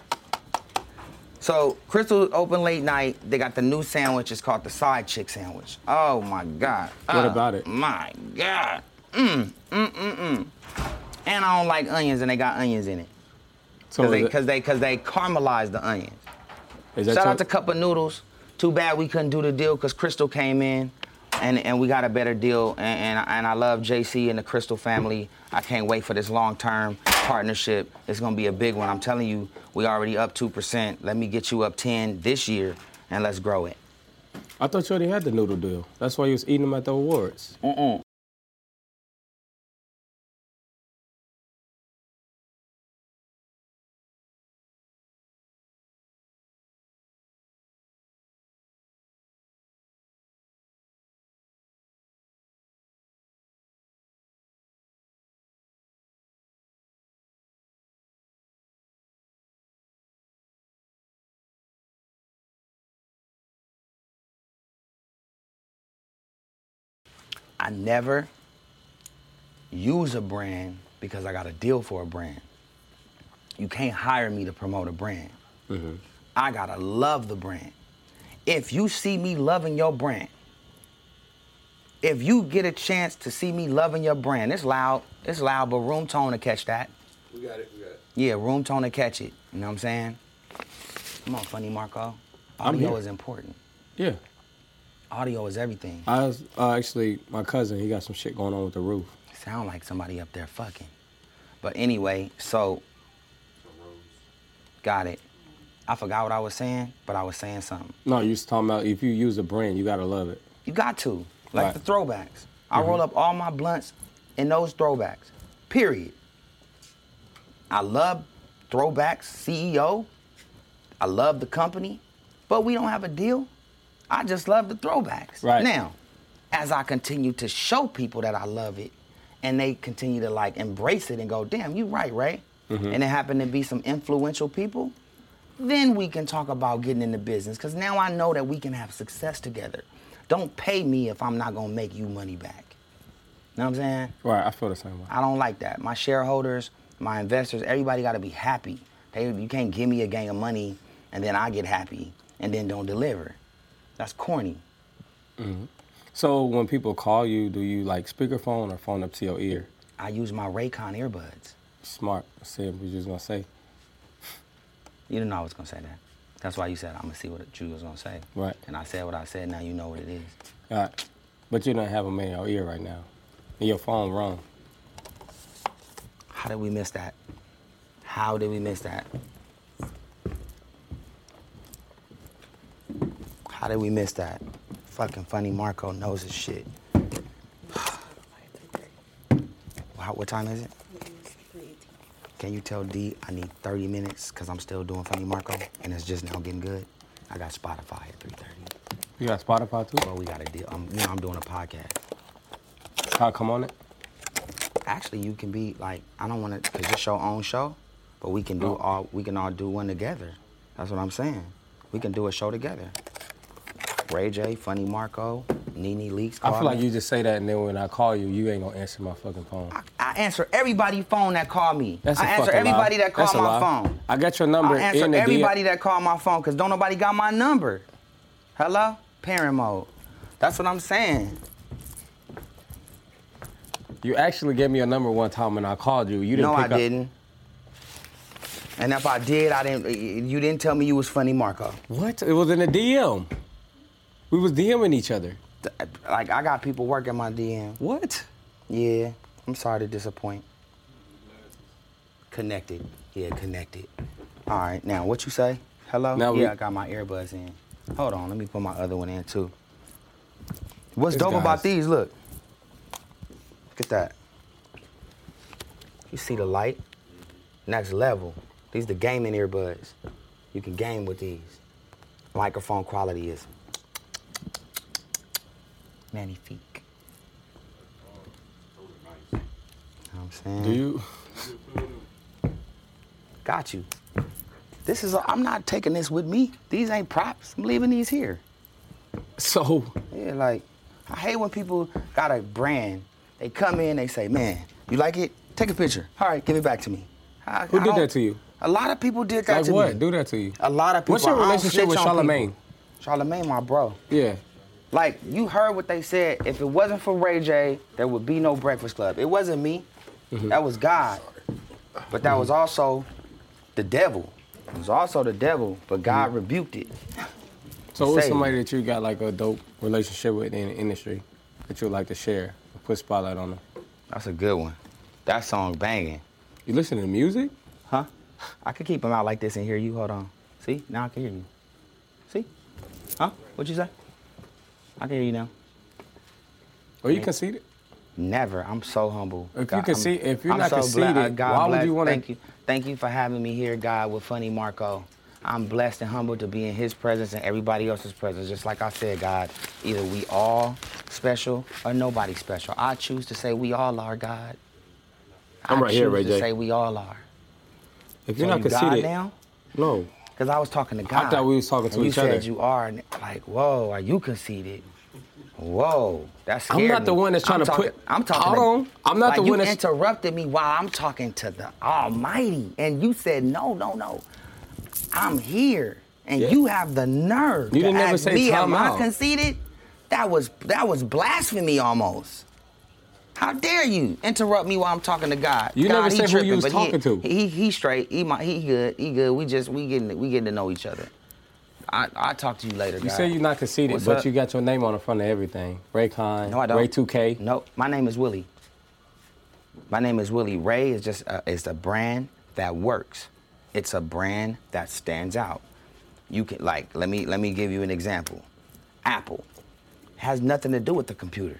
So Crystal's open late night. They got the new sandwich. It's called the side chick sandwich. Oh my God. What Oh, about it? My God. Mm, mm, mm, mm. And I don't like onions, and they got onions in it. So Cause is they, it- cause they, cause they caramelize the onions. is that Shout your- out to Cup of Noodles. Too bad we couldn't do the deal because Crystal came in and, and we got a better deal. And, and, and I love J C and the Crystal family. I can't wait for this long-term partnership. It's going to be a big one. I'm telling you, we already up two percent. Let me get you up ten this year and let's grow it. I thought you already had the noodle deal. That's why you was eating them at the awards. Mm-mm. I never use a brand because I got a deal for a brand. You can't hire me to promote a brand. Mm-hmm. I gotta love the brand. If you see me loving your brand, if you get a chance to see me loving your brand, it's loud, it's loud, but room tone to catch that. We got it, we got it. Yeah, room tone to catch it. You know what I'm saying? Come on, Funny Marco. I'm Audio here. is important. Yeah. Audio is everything. I was uh, actually my cousin. He got some shit going on with the roof. Sound like somebody up there fucking. But anyway, so, got it. I forgot what I was saying, but I was saying something. No, you was talking about if you use a brand, you gotta love it. You got to, like Right. the throwbacks. I roll up all my blunts in those throwbacks, period. I love throwbacks, C E O. I love the company, but we don't have a deal. I just love the throwbacks. Right. Now, as I continue to show people that I love it, and they continue to like embrace it and go, damn, you right, Ray. Mm-hmm. And it happen to be some influential people, then we can talk about getting into business. Because now I know that we can have success together. Don't pay me if I'm not gonna make you money back. Know what I'm saying? Right, I feel the same way. I don't like that. My shareholders, my investors, everybody gotta be happy. They, you can't give me a gang of money and then I get happy and then don't deliver. That's corny. Mm-hmm. So when people call you, do you like speakerphone or phone up to your ear? I use my Raycon earbuds. Smart. See what you was gonna say. You didn't know I was gonna say that. That's why you said I'm gonna see what you was gonna say. Right. And I said what I said, now you know what it is. All right. But you don't have them in your ear right now. And your phone wrong. How did we miss that? How did we miss that? How did we miss that? Fucking Funny Marco knows his shit. How, what time is it? Can you tell D I need thirty minutes because I'm still doing Funny Marco and it's just now getting good? I got Spotify at three thirty. You got Spotify too? Well, we got a deal. I'm, you know, I'm doing a podcast. How come on it? Actually, you can be like, I don't want to, because it's your own show, but we can do Oh. all, we can all do one together. That's what I'm saying. We can do a show together. Ray J, Funny Marco, Nene Leaks. I feel like you just say that and then when I call you, you ain't gonna answer my fucking phone. I, I answer everybody's phone that call me. That's a I answer fucking everybody lie. that call That's a my lie. phone. I got your number I answer in the everybody D M. that call my phone because don't nobody got my number. Hello? Parent mode. That's what I'm saying. You actually gave me a number one time when I called you. You didn't No, pick I up. didn't. And if I did, I didn't. You didn't tell me you was Funny Marco. What? It was in a D M. We was DMing each other. Like, I got people working my D M. What? Yeah, I'm sorry to disappoint. Connected. Yeah, connected. All right, now, what you say? Hello? Now yeah, we- I got my earbuds in. Hold on, let me put my other one in, too. What's This dope guy's- about these, look. Look at that. You see the light? Next level. These the gaming earbuds. You can game with these. Microphone quality is magnifique. You know what I'm saying? Do you? Got you. This is, a, I'm not taking this with me. These ain't props. I'm leaving these here. So, Yeah, like, I hate when people got a brand. They come in, they say, man, you like it? Take a picture. All right, give it back to me. I, who I did don't- that to you? A lot of people did that Like to what? me. Do that to you? A lot of people. What's your I don't relationship snitch with on Charlamagne? people. Charlamagne, my bro. Yeah. Like, you heard what they said. If it wasn't for Ray J, there would be no Breakfast Club. It wasn't me. Mm-hmm. That was God. But that was also the devil. It was also the devil, but God Mm-hmm. rebuked it. So who's Say. somebody that you got like a dope relationship with in the industry that you would like to share? Put spotlight on them. That's a good one. That song banging. You listen to music? Huh? I could keep them out like this and hear you. Hold on. See? Now I can hear you. See? Huh? What'd you say? I can hear you now. Or you conceited? Never. I'm so humble. If you God, can I'm- see- if you're I'm not so bla- conceited, uh, God why would bless- you wanna- Thank you. Thank you for having me here, God, with Funny Marco. I'm blessed and humbled to be in his presence and everybody else's presence. Just like I said, God, either we all special or nobody special. I choose to say we all are, God. I'm I right here, choose Ray to J. say we all are. If you're So not you God conceited, now? no. Because I was talking to God. thought we was talking to and each you other. said you are, and like, whoa, are you conceited? Whoa, that's I'm not the one that's trying to talking, put- I'm talking. Hold to- on. I'm not like the you one that's- interrupted me while I'm talking to the Almighty, and you said no, no, no. I'm here, and Yeah. you have the nerve You to didn't never ask say me, time am I out. conceited? That was that was blasphemy almost. How dare you interrupt me while I'm talking to God? You God, never he said who tripping, you was but he- talking to. He he straight. He my, he good. He good. We just we getting we getting to know each other. I I talk to you later. You God. say you're not conceited, What's but up? you got your name on the front of everything. Raycon, No, I don't. Ray two K. No, my name is Willie. My name is Willie. Ray is just a, is a brand that works. It's a brand that stands out. You can like let me let me give you an example. Apple has nothing to do with the computer.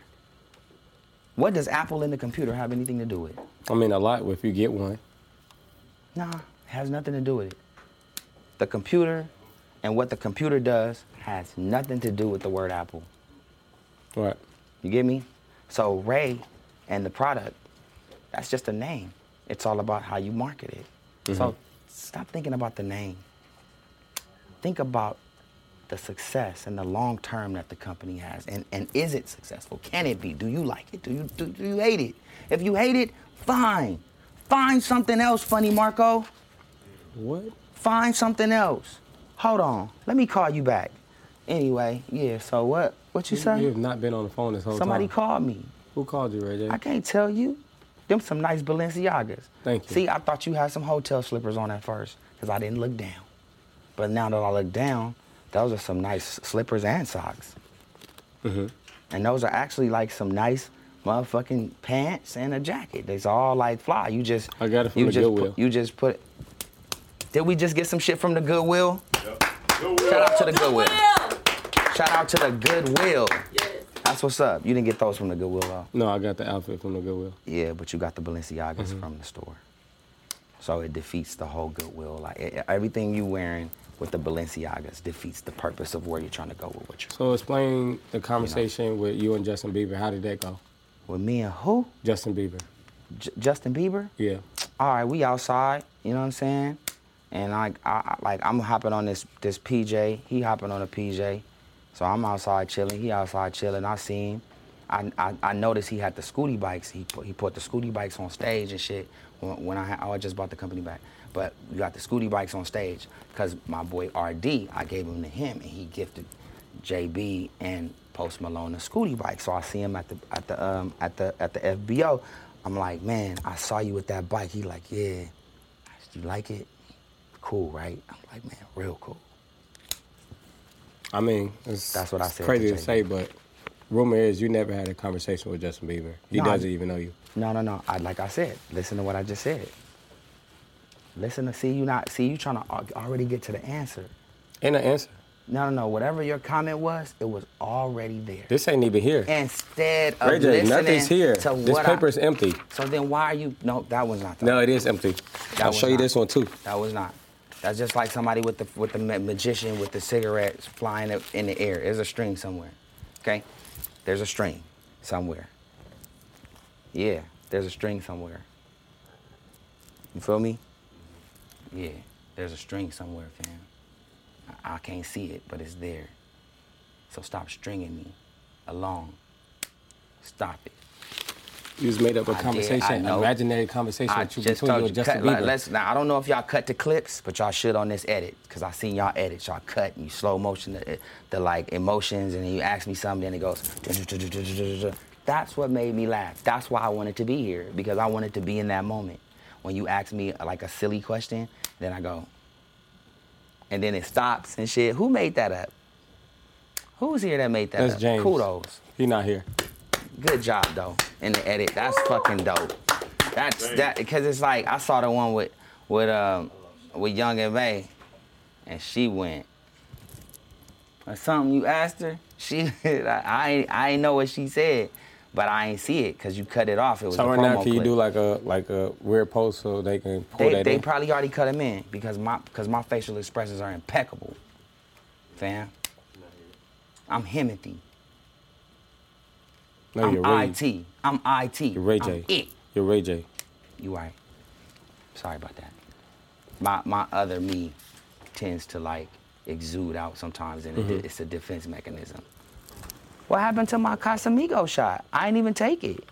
What does Apple and the computer have anything to do with? I mean, a lot if you get one. Nah, it has nothing to do with it. The computer and what the computer does has nothing to do with the word Apple. Right. You get me? So Ray and the product, that's just a name. It's all about how you market it. So stop thinking about the name. Think about the success and the long term that the company has. And, and is it successful? Can it be? Do you like it? Do you, do, do you hate it? If you hate it, fine. Find something else, Funny Marco. What? Find something else. Hold on. Let me call you back. Anyway, yeah, so what? What you say? You have not been on the phone this whole Somebody time. called me. Who called you, Ray J? I can't tell you. Them some nice Balenciagas. Thank you. See, I thought you had some hotel slippers on at first because I didn't look down. But now that I look down, those are some nice slippers and socks. Mm-hmm. And those are actually like some nice motherfucking pants and a jacket. They's all like fly. You just I got it from you the just Goodwill. Put, you just put. Did we just get some shit from the Goodwill? Yep. Go Shout out to the Goodwill. Shout out to the Goodwill. Yes. That's what's up. You didn't get those from the Goodwill though. No, I got the outfit from the Goodwill. Yeah, but you got the Balenciagas Mm-hmm. from the store. So it defeats the whole Goodwill. Like it, everything you wearing with the Balenciagas defeats the purpose of where you're trying to go with what you're. So explain the conversation with you and Justin Bieber. How did that go? With me and who? Justin Bieber. J- Justin Bieber? Yeah. All right, we outside. You know what I'm saying? And like, I, I like I'm hopping on this this P J. He hopping on a P J. So I'm outside chilling. He outside chilling. I see him. I, I, I noticed he had the scooty bikes. He put, he put the scooty bikes on stage and shit when, when I, had, I just bought the company back. But we got the scooty bikes on stage because my boy R D, I gave him to him and he gifted J B and Post Malone a Scooty bike. So I see him at the at the um at the at the F B O. I'm like, man, I saw you with that bike. He like, yeah. You like it? Cool, right? I'm like, man, real cool. I mean, it's, That's what I it's said crazy to to J B. say, but rumor is you never had a conversation with Justin Bieber. He No, doesn't I- even know you. No, no, no. I, like I said, listen to what I just said. Listen to see you not see you trying to al- already get to the answer. Ain't an answer. No, no, no. Whatever your comment was, it was already there. This ain't even here. Instead of Ray J, listening nothing's here. to This what paper's I, empty. So then why are you? No, that was not. The, No, it is empty. I'll was show you not. this one too. That was not. That's just like somebody with the with the ma- magician with the cigarettes flying up in the air. There's a string somewhere. Okay, there's a string somewhere. Yeah, there's a string somewhere. You feel me? Yeah, there's a string somewhere, fam. I, I can't see it, but it's there. So stop stringing me along. Stop it. You just made up a I did, conversation, I know. imaginary conversation I with you just between you told and you, Justin cut, like, Bieber. let's, now, I don't know if y'all cut the clips, but y'all should on this edit, because I seen y'all edit. Y'all cut and you slow motion the, the like emotions, and then you ask me something, and it goes. That's what made me laugh. That's why I wanted to be here, because I wanted to be in that moment. When you ask me like a silly question, then I go, and then it stops and shit. Who made that up? Who's here that made that That's up? James. Kudos. He not here. Good job though in the edit. That's fucking dope. That's that because it's like I saw the one with with um with Young and May, and she went or something. You asked her. She I I ain't, I ain't know what she said, but I ain't see it because you cut it off. It was So a right promo now, can you clip. do like a like a weird post so they can pull They that they in? probably already cut him in because my because my facial expressions are impeccable, fam. I'm Himothy. no, I'm you're Ray. I T. I'm I T. You're Ray I'm J. it. You're Ray J. You right. Sorry about that. My my other me tends to like exude out sometimes, and Mm-hmm. it, it's a defense mechanism. What happened to my Casamigo shot? I ain't even take it.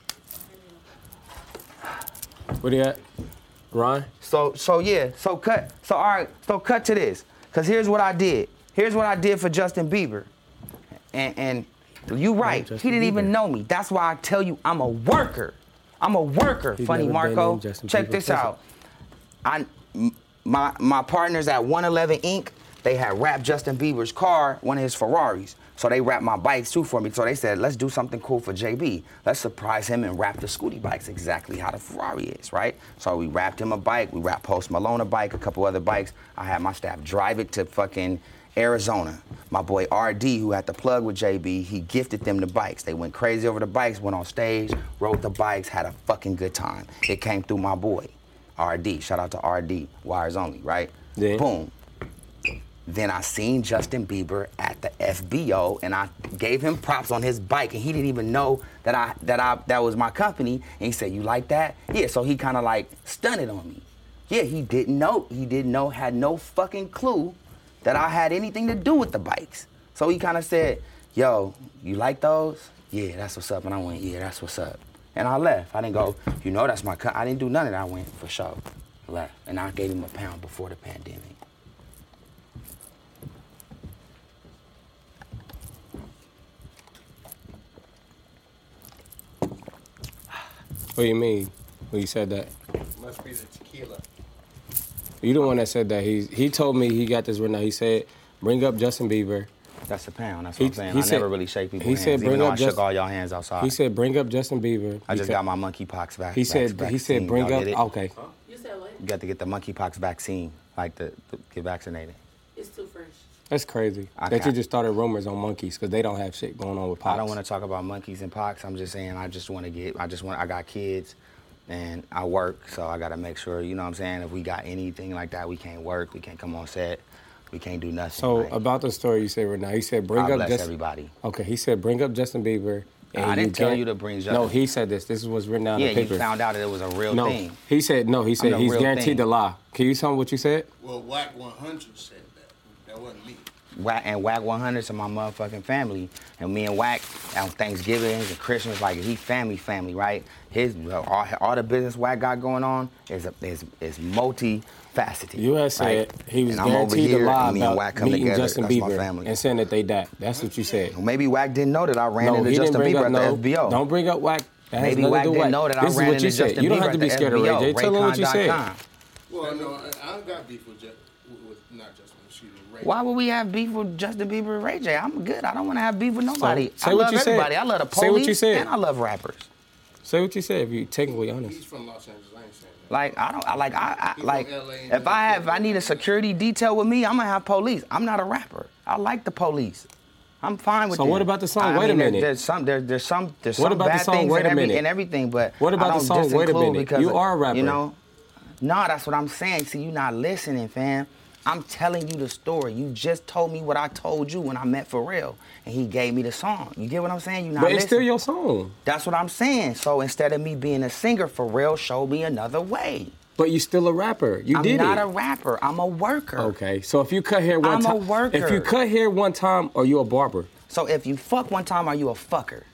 Where they at? Ron? So so yeah. So cut. So all right. So cut to this. Cause here's what I did. Here's what I did for Justin Bieber. And and you right. Justin He didn't even Bieber. know me. That's why I tell you I'm a worker. I'm a worker. He's Funny never been Marco. in Justin Check Bieber's this pussy. out. I m- my my partners at one eleven Incorporated, they had wrapped Justin Bieber's car, one of his Ferraris. So they wrapped my bikes too for me. So they said, let's do something cool for J B. Let's surprise him and wrap the Scooty bikes exactly how the Ferrari is, right? So we wrapped him a bike. We wrapped Post Malone a bike, a couple other bikes. I had my staff drive it to fucking Arizona. My boy R D, who had the plug with J B, he gifted them the bikes. They went crazy over the bikes, went on stage, rode the bikes, had a fucking good time. It came through my boy, R D. Shout out to R D, Wires Only, right? Yeah. Boom. Then I seen Justin Bieber at the F B O, and I gave him props on his bike, and he didn't even know that I that I that was my company. And he said, "You like that?" Yeah. So he kind of like stunted on me. Yeah, he didn't know. He didn't know. Had no fucking clue that I had anything to do with the bikes. So he kind of said, "Yo, you like those?" Yeah, that's what's up. And I went, "Yeah, that's what's up." And I left. I didn't go, "You know, that's my." Co-. I didn't do none of that. I went for sure. Left, and I gave him a pound before the pandemic. What do you mean when you said that? Must be the tequila. You the one that said that. He he told me he got this written out. He said, bring up Justin Bieber. That's a pound. That's He- what I'm saying. he I said- never really shake people's he hands, said, even bring though up I shook just- all y'all hands outside. He said, bring up Justin Bieber. I just because- got my monkeypox vac. He said, vac- he said, vaccine. bring Y'all up. get it? Okay. You said what? You got to get the monkeypox vaccine, like the, to get vaccinated. It's too fresh. That's crazy. I that you got- just started rumors on monkeys because they don't have shit going on with pox. I don't want to talk about monkeys and pox. I'm just saying I just want to get. I just want. I got kids, and I work, so I got to make sure. You know what I'm saying? If we got anything like that, we can't work. We can't come on set. We can't do nothing. So like, about the story you said right now, he said, bring God up bless Justin. everybody. Okay, he said, bring up Justin Bieber. And I didn't tell guar- you to bring Justin. No, he said this. This is what's written down Yeah, in the you paper. found out that it was a real no, thing. he said no. He said the he's real guaranteed thing. to lie. Can you tell me what you said? Well, Whack one hundred said that. That wasn't me. Wack and Wack one hundreds are my motherfucking family. And me and Wack on Thanksgiving and Christmas, like he family, family, right? His all, all the business Wack got going on is a, is is multifaceted. You had said right? he was And I'm over guaranteed to here, lie and me and about Wack come meeting together. Justin That's my Bieber family. and saying that they died. That's what you said. Well, maybe Wack didn't know that I ran No, into he didn't Justin bring Bieber up at the no. F B O. Don't bring up Wack. That has Maybe nothing Wack to do didn't with know that I This is ran what into you said. Justin You don't Bieber have to at be the scared of F B O. Ray J. Tell them what you Raycon said. dot com. Well, no, I, I don't got beef with, Je- with, with not just with Sheila Ray. Why would we have beef with Justin Bieber and Ray J? I'm good. I don't want to have beef with nobody. say I what love you said. everybody. I love the police Say what you said. and I love rappers. Say what you said if you're technically He's honest. from Los Angeles. I ain't saying that. Like I don't I, like I, I He's like from L A and if I have if I need a security detail with me, I'm gonna have police. I'm not a rapper. I like the police. I'm fine with So them. what about the song, I Wait a mean, there- Minute? There's some there, there's some there's What some about the bad song, things Wait and, a every, Minute? and everything, but What about I the don't song, Wait a disinclude Minute? because You of- are a rapper. You know? No, that's what I'm saying. See, you not listening, fam. I'm telling you the story. You just told me what I told you when I met Pharrell, and he gave me the song. You get what I'm saying? You not But it's still listening. your song. That's what I'm saying. So instead of me being a singer, Pharrell showed me another way. But you still a rapper. You I'm did not it. a rapper. I'm a worker. Okay, so if you cut hair one I'm a time, worker. if you cut hair one time, are you a barber? So if you fuck one time, are you a fucker?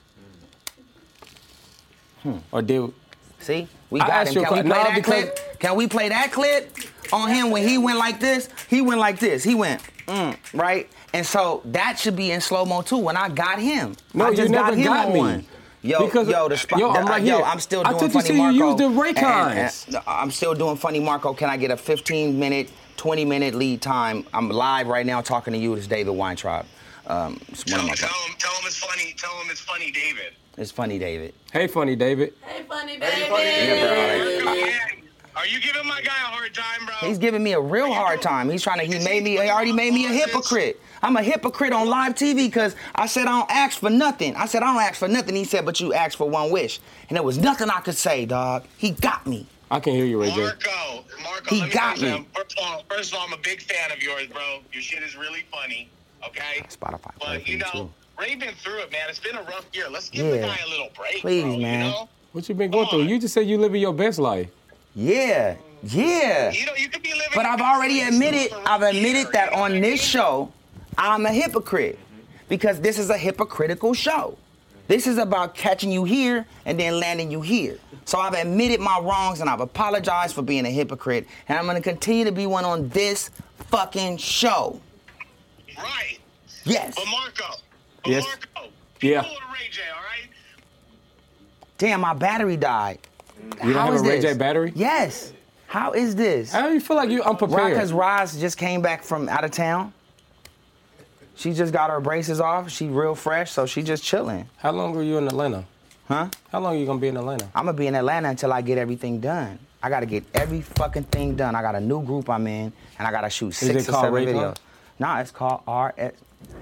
Or did See? We I got asked him. you a Can we que- play no, that because- clip? Can we play that clip on him when he went like this? He went like this. He went, mm, right? And so that should be in slow-mo too when I got him. No, I you just never got him got on me. one. Yo, Because- yo, the spot. yo, I'm right yo, here. I'm still I doing thought you Funny said you Marco. used the and- Raycons. and I'm still doing Funny Marco. Can I get a fifteen minute, twenty minute lead time? I'm live right now talking to you. It's David Weintraub. Um, it's one Tell of my. him, tell him, tell him it's funny. Tell him it's funny, David. It's funny, David. Hey, funny David. Hey, funny Yeah, bro, like, Yeah. Are you giving my guy a hard time, bro? He's giving me a real hard time. He's trying to, he made me, he already made me a hypocrite. I'm a hypocrite on live T V because I said I don't ask for nothing. I said I don't ask for nothing. He said, but you asked for one wish. And there was nothing I could say, dog. He got me. I can hear you, Ray J. Marco, Marco, He let me got tell you me. something. First of, all, first of all, I'm a big fan of yours, bro. Your shit is really funny, okay? Spotify. play But, for you me, know, too. Ray been through it, man. It's been a rough year. Let's give the Yeah. guy a little break, Please, bro, man. you know? What you been going Come through? on. You just said you living your best life. Yeah, yeah. You know, you could be living... But I've already admitted, I've admitted that on this show, I'm a hypocrite. Because this is a hypocritical show. This is about catching you here and then landing you here. So I've admitted my wrongs and I've apologized for being a hypocrite. And I'm gonna continue to be one on this fucking show. Right. Yes. But Marco, but Yes. Marco, Yeah. people with Ray J, all right? Damn, my battery died. You don't How have is a Ray this? J battery? Yes. How is this? How do you feel like you unprepared? Because Roz just came back from out of town. She just got her braces off. She real fresh, so she just chilling. How long are you in Atlanta? Huh? How long are you gonna be in Atlanta? I'm gonna be in Atlanta until I get everything done. I gotta get every fucking thing done. I got a new group I'm in, and I gotta shoot six it or called seven Raycon? videos. Nah, it's called R S.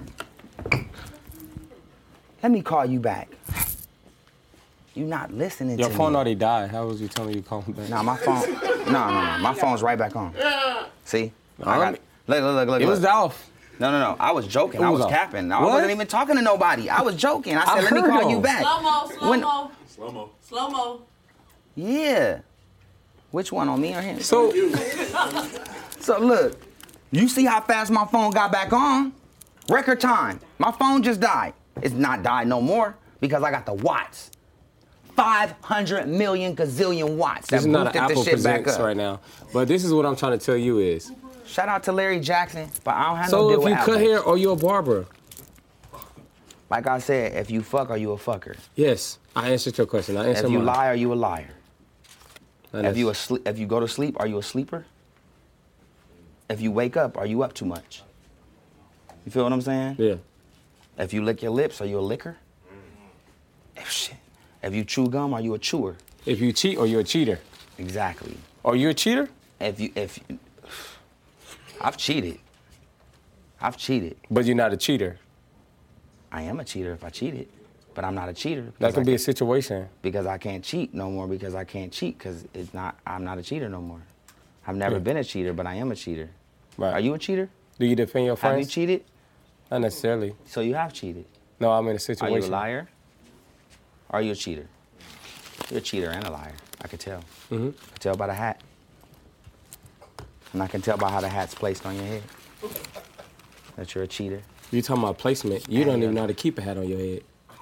Let me call you back. You not listening Your to phone me. already died. How was you telling me you calling back? Nah, my phone. No, no, no. My phone's right back on. See? I Alright. got. Look, look, look, look. It was look. off. No, no, no. I was joking. It I was was off. capping. I What? wasn't even talking to nobody. I was joking. I said, I let me heard call on. you back. Slow mo, slow When- mo, Slow-mo. slow mo. Yeah. Which one, on me or him? So So look, you see how fast my phone got back on? Record time. My phone just died. It's not died no more because I got the watts. five hundred million gazillion watts. this That is not an boosted Apple the shit back Presents up. right now. But this is what I'm trying to tell you is. Shout out to Larry Jackson, but I don't have no So deal if with you cut Apple. hair, are you a barber? Like I said, if you fuck, are you a fucker? Yes. I answered your question. I answered If you mine. lie, are you a liar? And If you that's- asleep, if you go to sleep, are you a sleeper? If you wake up, are you up too much? You feel what I'm saying? Yeah. If you lick your lips, are you a licker? If shit. If you chew gum, are you a chewer? If you cheat, or you're a cheater. Exactly. Are you a cheater? If you if you, I've cheated. I've cheated. But you're not a cheater. I am a cheater if I cheated, but I'm not a cheater That because can I be a can't- situation. because I can't cheat no more because I can't cheat because it's not I'm not a cheater no more. I've never Yeah. been a cheater, but I am a cheater. Right. Are you a cheater? Do you defend your Have you friends? cheated? Not necessarily. So you have cheated. No, I'm in a Are situation. you a liar? Are you a cheater? You're a cheater and a liar. I could tell. Mm-hmm. I could tell by the hat. And I can tell by how the hat's placed on your head. that you're a cheater. You talking about placement. You don't even know how to keep a hat on your head.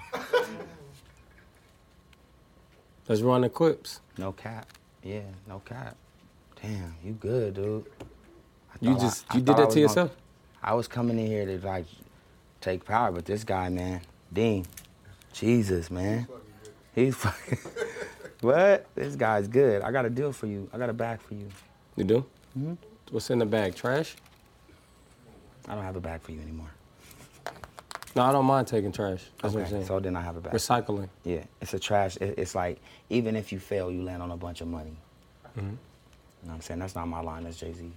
Let's run the clips. No cap. Yeah, no cap. Damn, you good, dude. I You thought just, I- I you did thought I that was to gonna- yourself? I was coming in here to, like, take power, but this guy, man, Dean, Jesus, man. He's fucking, what? This guy's good. I got a deal for you. I got a bag for you. You do? Mm-hmm. What's in the bag? Trash? I don't have a bag for you anymore. No, I don't mind taking trash. That's what I'm Okay, saying. so then I have a bag. Recycling. Yeah, it's a trash. it- It's like, even if you fail, you land on a bunch of money. Mm-hmm. You know what I'm saying? That's not my line, that's Jay-Z.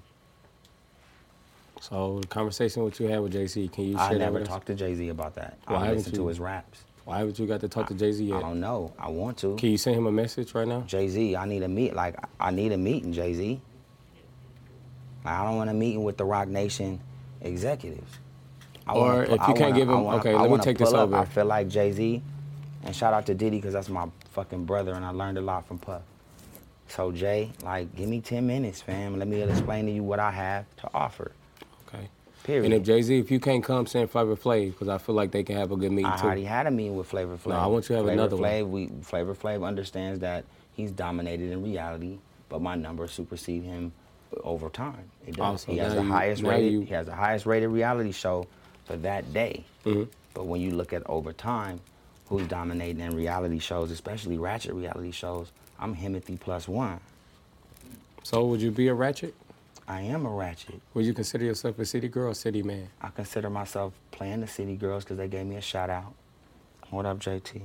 So the conversation what you had with Jay-Z, can you share I that never with us? talked to Jay-Z about that. Why I haven't listen you? to his raps. Why haven't you got to talk to Jay-Z I yet? don't know. I want to. Can you send him a message right now? Jay-Z, I need a meet. Like, I need a meeting, Jay-Z. Like, I don't want a meeting with the Rock Nation executives. I Or wanna if pu- you I can't wanna- give him- I wanna- okay, I let me wanna take this pull up. over. I feel like Jay-Z, and shout out to Diddy, because that's my fucking brother, and I learned a lot from Puff. So, Jay, like, give me ten minutes, fam. Let me explain to you what I have to offer. Okay. Period. And if Jay-Z, if you can't come, send Flavor Flav, because I feel like they can have a good meeting I too. already had a meeting with Flavor Flav. No, I want you to have Flavor another one. Flav, we, Flavor Flav understands that he's dominated in reality, but my numbers supersede him over time. It does. Awesome. He has Now the you- highest now rated. you- He has the highest rated reality show for that day. Mm-hmm. But when you look at over time, who's dominating in reality shows, especially ratchet reality shows, I'm Himothy plus one. So would you be a ratchet? I am a ratchet. Would you consider yourself a city girl or city man? I consider myself playing the City Girls because they gave me a shout out. What up, J T?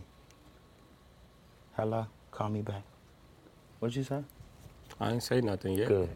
Hello? Call me back. What'd you say? I ain't say nothing yet. Good.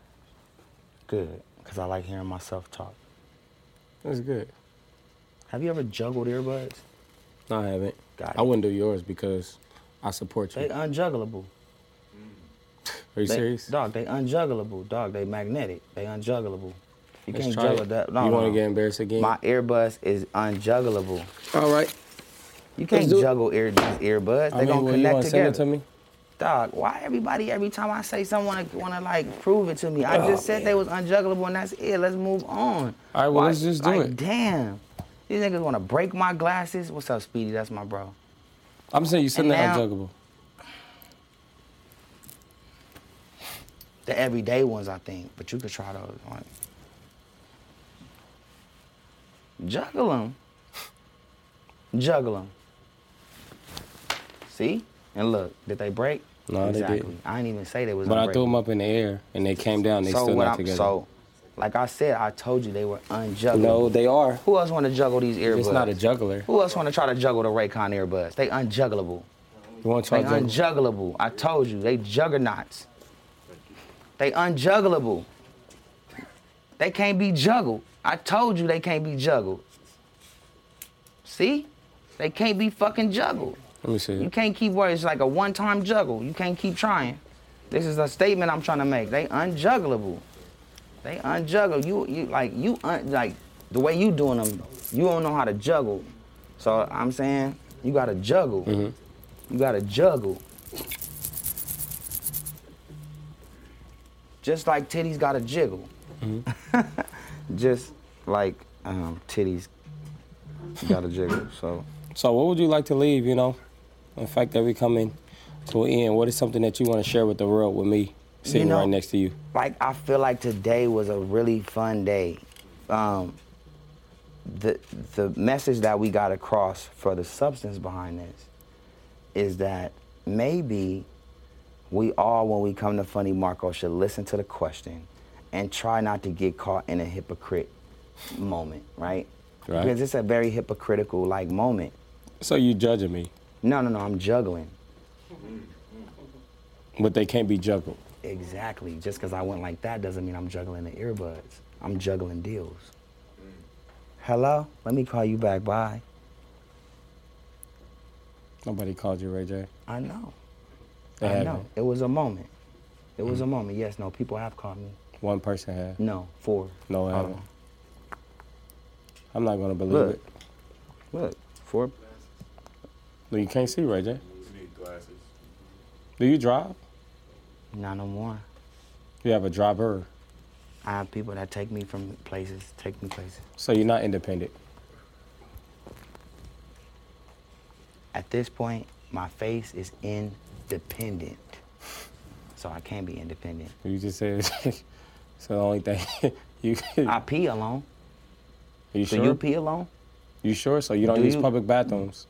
Good. Because I like hearing myself talk. That's good. Have you ever juggled earbuds? No, I haven't. Got I it. wouldn't do yours because I support you. They unjuggleable. Are you They- serious? Dog, they unjuggleable. Dog, they magnetic. They unjuggleable. You Let's can't try juggle it. that. No, you no, want to no. get embarrassed again? My earbuds is unjuggleable. All right. You can't do it. juggle ear, these earbuds. They I mean, gonna well, you connect want to send together. it to me? Dog, why everybody, every time I say something, wanna, wanna like prove it to me? I Oh, just said they was unjuggleable and that's it. Let's move on. All right, well, Why- let's just do like, it. Damn. These niggas wanna break my glasses. What's up, Speedy? That's my bro. I'm saying you send And that now- unjuggable. The everyday ones, I think, but you could try those. Like, juggle them. Juggle them. See? And look, did they break? No, they exactly. didn't. I didn't even say they was But I threw them unbreakable. up in the air and they came down. They so still what not I'm, together. So, like I said, I told you they were unjuggable. no, they are. Who else want to juggle these earbuds? It's not a juggler. Who else want to try to juggle the Raycon earbuds? They unjuggleable. You want to try They to juggle? unjuggleable. I told you, they juggernauts. They unjuggleable. They can't be juggled. I told you they can't be juggled. See? They can't be fucking juggled. Let me see. You can't keep worrying. It's like a one-time juggle. You can't keep trying. This is a statement I'm trying to make. They unjuggleable. They unjuggle. You you like you un, like the way you doing them. You don't know how to juggle. So I'm saying you gotta juggle. Mm-hmm. You gotta juggle. Just like titties gotta jiggle. Mm-hmm. Just like um, titties gotta jiggle. So So what would you like to leave, you know? The fact that we coming to an end, what is something that you want to share with the world with me sitting You know- right next to you? like I feel like today was a really fun day. Um, the the message that we got across for the substance behind this is that maybe we all, when we come to Funny Marco, should listen to the question and try not to get caught in a hypocrite moment, right? Right. Because it's a very hypocritical like moment. So you judging me, No, no, no, I'm juggling. but they can't be juggled. Exactly. Just because I went like that doesn't mean I'm juggling the earbuds. I'm juggling deals. Hello? Let me call you back. Bye. Nobody called you, Ray J. I know. They I haven't. know. It was a moment. It was a moment. Yes, no, people have called me. One person had. No, four. No, I Hold haven't. on. I'm not gonna believe Look. it. Look, four. No, you can't see, Ray J. You need glasses. Do you drive? Not no more. You have a driver. I have people that take me from places, take me places. So you're not independent? At this point, my face is independent. So I can't be independent. You just said it's the only thing you I pee alone. Are you So sure? you pee alone? You sure? So you don't Do use you- public bathrooms?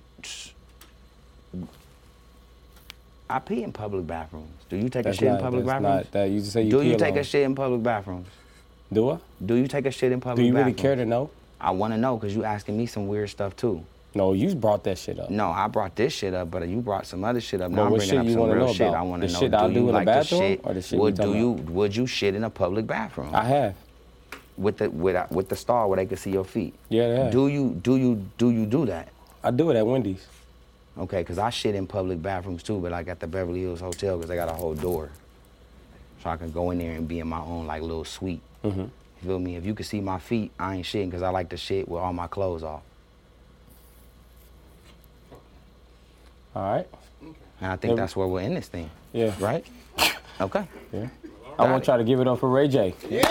I pee in public bathrooms. Do you take That's a shit not- in public that's bathrooms? not that. You just say you Do pee you take alone. a shit in public bathrooms? Do I? Do you take a shit in public Do you really bathrooms? care to know? I want to know because you asking me some weird stuff too. No, you brought that shit up. No, I brought this shit up, but you brought some other shit up. But Now I'm what bringing shit up you some wanna real know shit. about? I want to The know. shit do I you do in the like bathroom the shit? or the shit we would, do talking you would you shit in a public bathroom? I have. with the with with the stall where they can see your feet. Yeah, they have. Do you do you do you do that? I do it at Wendy's. Okay, because I shit in public bathrooms too, but like at the Beverly Hills Hotel because they got a whole door. So I can go in there and be in my own like little suite. Mm-hmm. You feel me? If you can see my feet, I ain't shitting because I like to shit with all my clothes off. All right. And I think Yeah. that's where we're in this thing. Yeah. Right? Okay. Yeah. I want to try to give it up for Ray J. Yeah.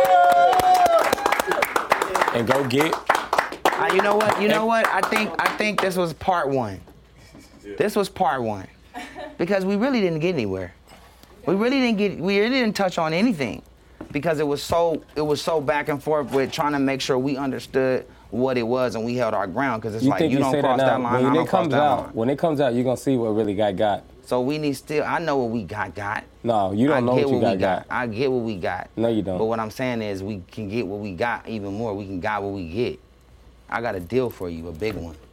And go get. Uh, you know what? You know what? I think I think this was part one. This was part one. Because we really didn't get anywhere. We really didn't get we really didn't touch on anything. Because it was so it was so back and forth with trying to make sure we understood what it was and we held our ground. Because it's You like think you you don't say cross that that, now? line, I When don't it cross comes that out, line. when it comes out, you're gonna see what really got got. So we need still I know what we got got. No, you don't I know get what you we got got. I get what we got. No, you don't. But what I'm saying is we can get what we got even more. We can got what we get. I got a deal for you, a big one. You know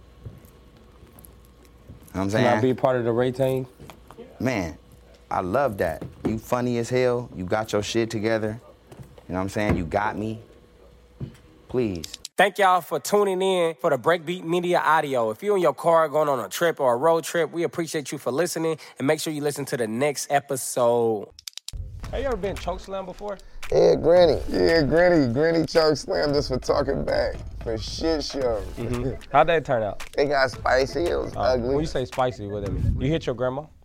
what I'm saying? Can I be part of the Ray team? Man, I love that. You funny as hell. You got your shit together. You know what I'm saying? You got me. Please. Thank y'all for tuning in for the Breakbeat Media audio. If you're in your car going on a trip or a road trip, we appreciate you for listening, and make sure you listen to the next episode. Have you ever been chokeslammed before? Yeah, Granny. Yeah, Granny. Granny choke slammed us for talking back. For shit show. Mm-hmm. How'd that turn out? It got spicy. It was Uh, ugly. When you say spicy, what that mean? You hit your grandma?